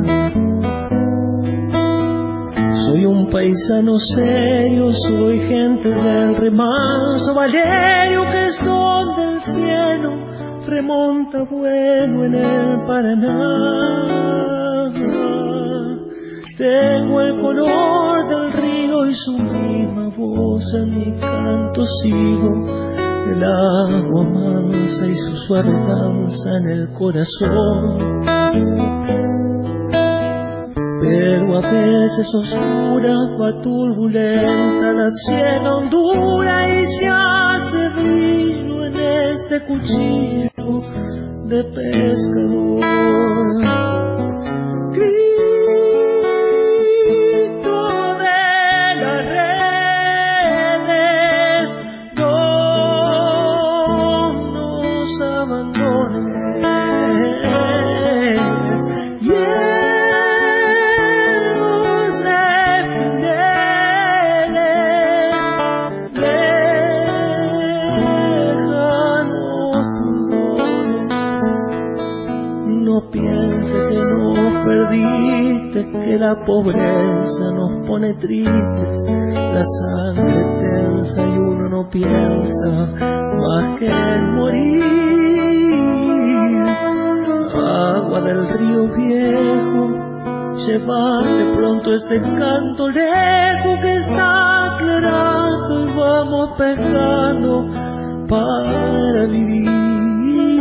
Soy un paisano serio, soy gente del remanso Valerio, que es donde el cielo remonta bueno en el Paraná. Tengo el color del río y su misma voz en mi canto sigo. El agua mansa y su suave danza en el corazón. Pero a veces oscura va turbulenta la ciega hondura y se hace brillo en este cuchillo de pescador. Grito de las redes, no nos abandones. Hielos de findeles, lejanos fulgores. No piense que nos perdiste, que la pobreza nos pone tristes, la sangre tensa y uno no piensa más que en morir. Agua del río viejo, llevarte pronto este canto lejos que está aclarando y vamos pescando para vivir.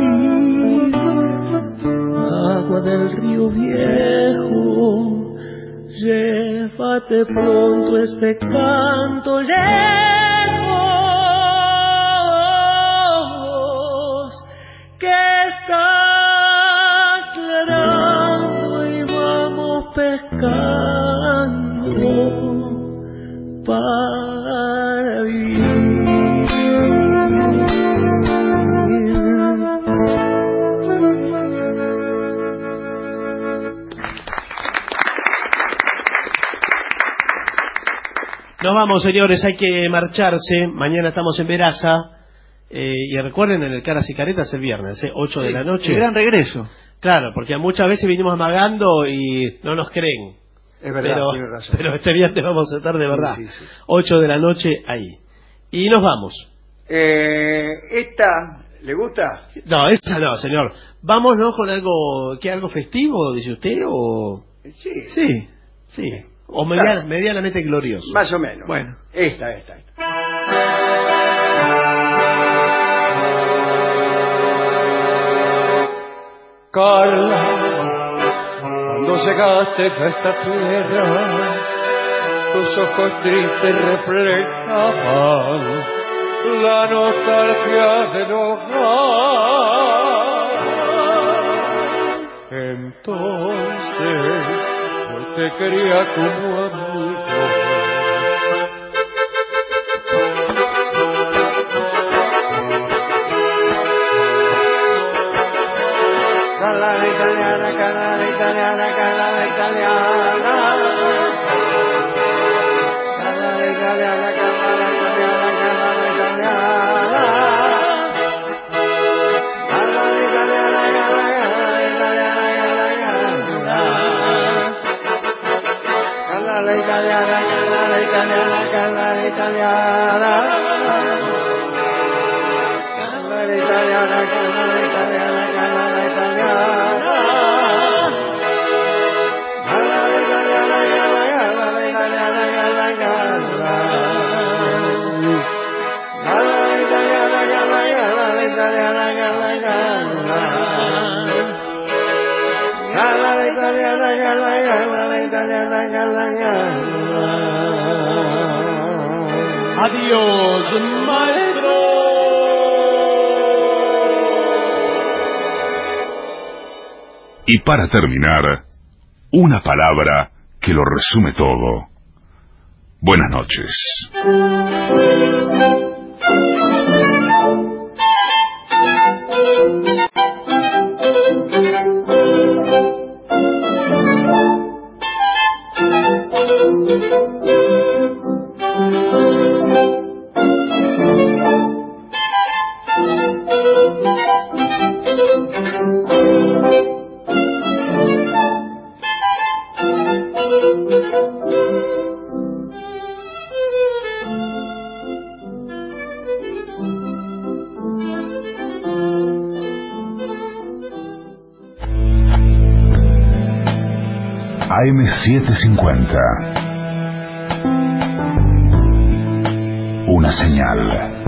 Agua del río viejo, llévate pronto este canto lejos que está aclarando y vamos pescando para vivir. Nos vamos, señores, hay que marcharse. Mañana estamos en Veraza. Eh, y recuerden, en el Caras y Caretas el viernes, eh, ocho Sí, de la noche. el gran regreso. Claro, porque muchas veces vinimos amagando y no nos creen. Es verdad, pero, tiene razón. pero este viernes vamos a estar de verdad. Sí, sí, sí. ocho de la noche ahí. Y nos vamos. Eh, ¿Esta le gusta? No, esa no, señor. Vámonos con algo, ¿qué, algo festivo, dice usted? O... Sí. Sí, sí. O mediana, medianamente glorioso. Más o menos. Bueno. Esta, esta, esta. Carla, cuando llegaste a esta tierra, tus ojos tristes reflejaban la nostalgia del hogar. Entonces yo te quería como amigo. Cala la italiana, cala la italiana, cala la italiana. Cala la italiana, cala la italiana, cala la italiana. Cala la italiana, cala la italiana, cala la italiana. Cala la italiana, cala la italiana, cala la italiana. Cala la italiana, cala la italiana, cala la italiana. Adiós, maestro. Y para terminar, una palabra que lo resume todo. Buenas noches. A M setecientos cincuenta. una señal.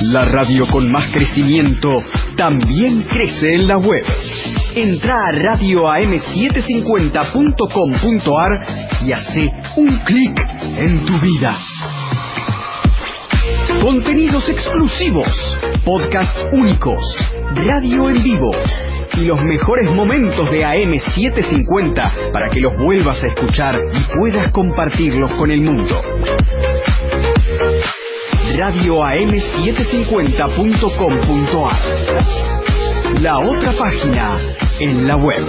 La radio con más crecimiento también crece en la web. Entra a radio a m setecientos cincuenta punto com punto a r y hace un clic en tu vida. Contenidos exclusivos, podcast únicos, radio en vivo y los mejores momentos de A M setecientos cincuenta para que los vuelvas a escuchar y puedas compartirlos con el mundo. radio a m setecientos cincuenta punto com punto a r. La otra página en la web.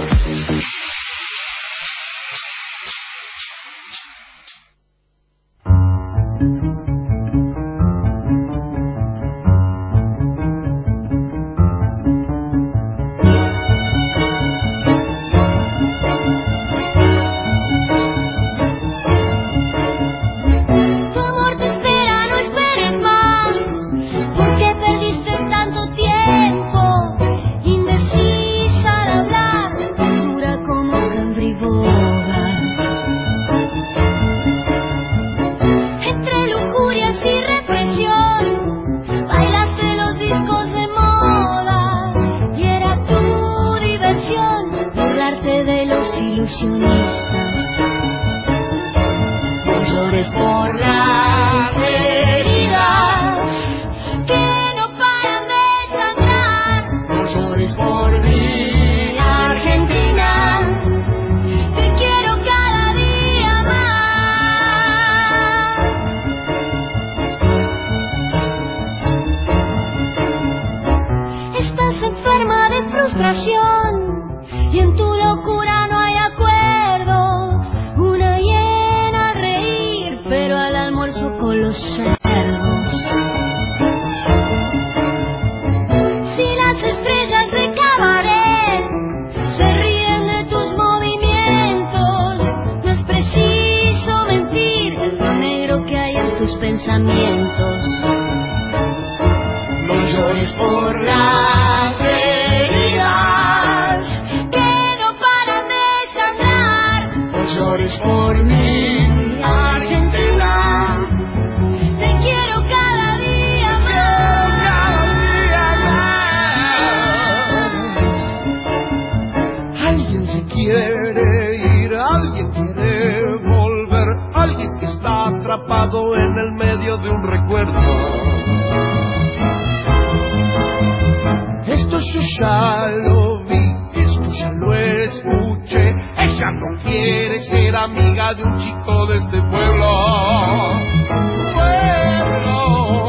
En el medio de un recuerdo. Esto yo ya lo vi, esto ya lo escuché. Ella no quiere ser amiga de un chico de este pueblo. Pueblo.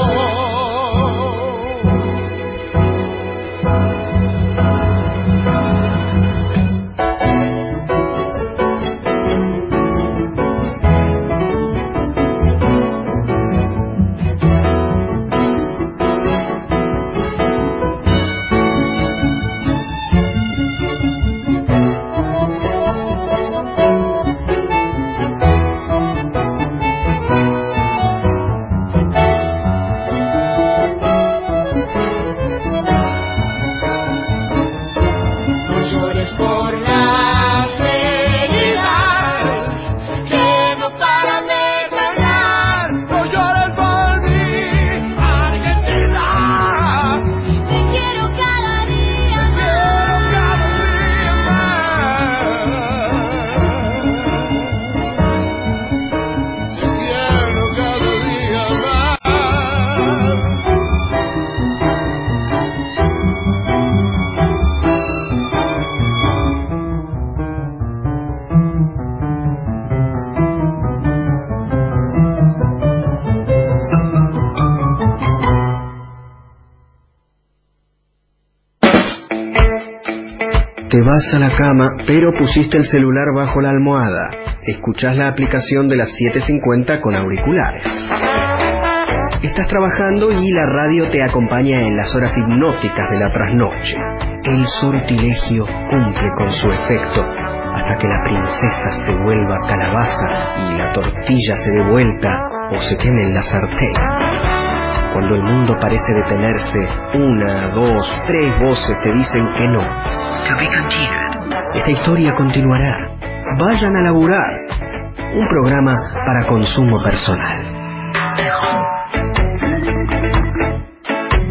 Te vas a la cama, pero pusiste el celular bajo la almohada. Escuchás la aplicación de las siete cincuenta con auriculares. Estás trabajando y la radio te acompaña en las horas hipnóticas de la trasnoche. El sortilegio cumple con su efecto hasta que la princesa se vuelva calabaza y la tortilla se dé vuelta o se queme en la sartén. Cuando el mundo parece detenerse, una, dos, tres voces te dicen que no. To be continued. Esta historia continuará. Vayan a laburar. Un programa para consumo personal.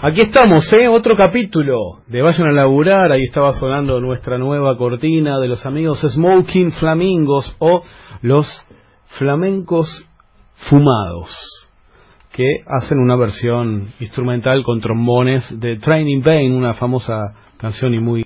Aquí estamos, ¿eh? Otro capítulo de Vayan a Laburar. Ahí estaba sonando nuestra nueva cortina de los amigos Smoking Flamingos o los Flamencos Fumados, que hacen una versión instrumental con trombones de Training Pain, una famosa canción y muy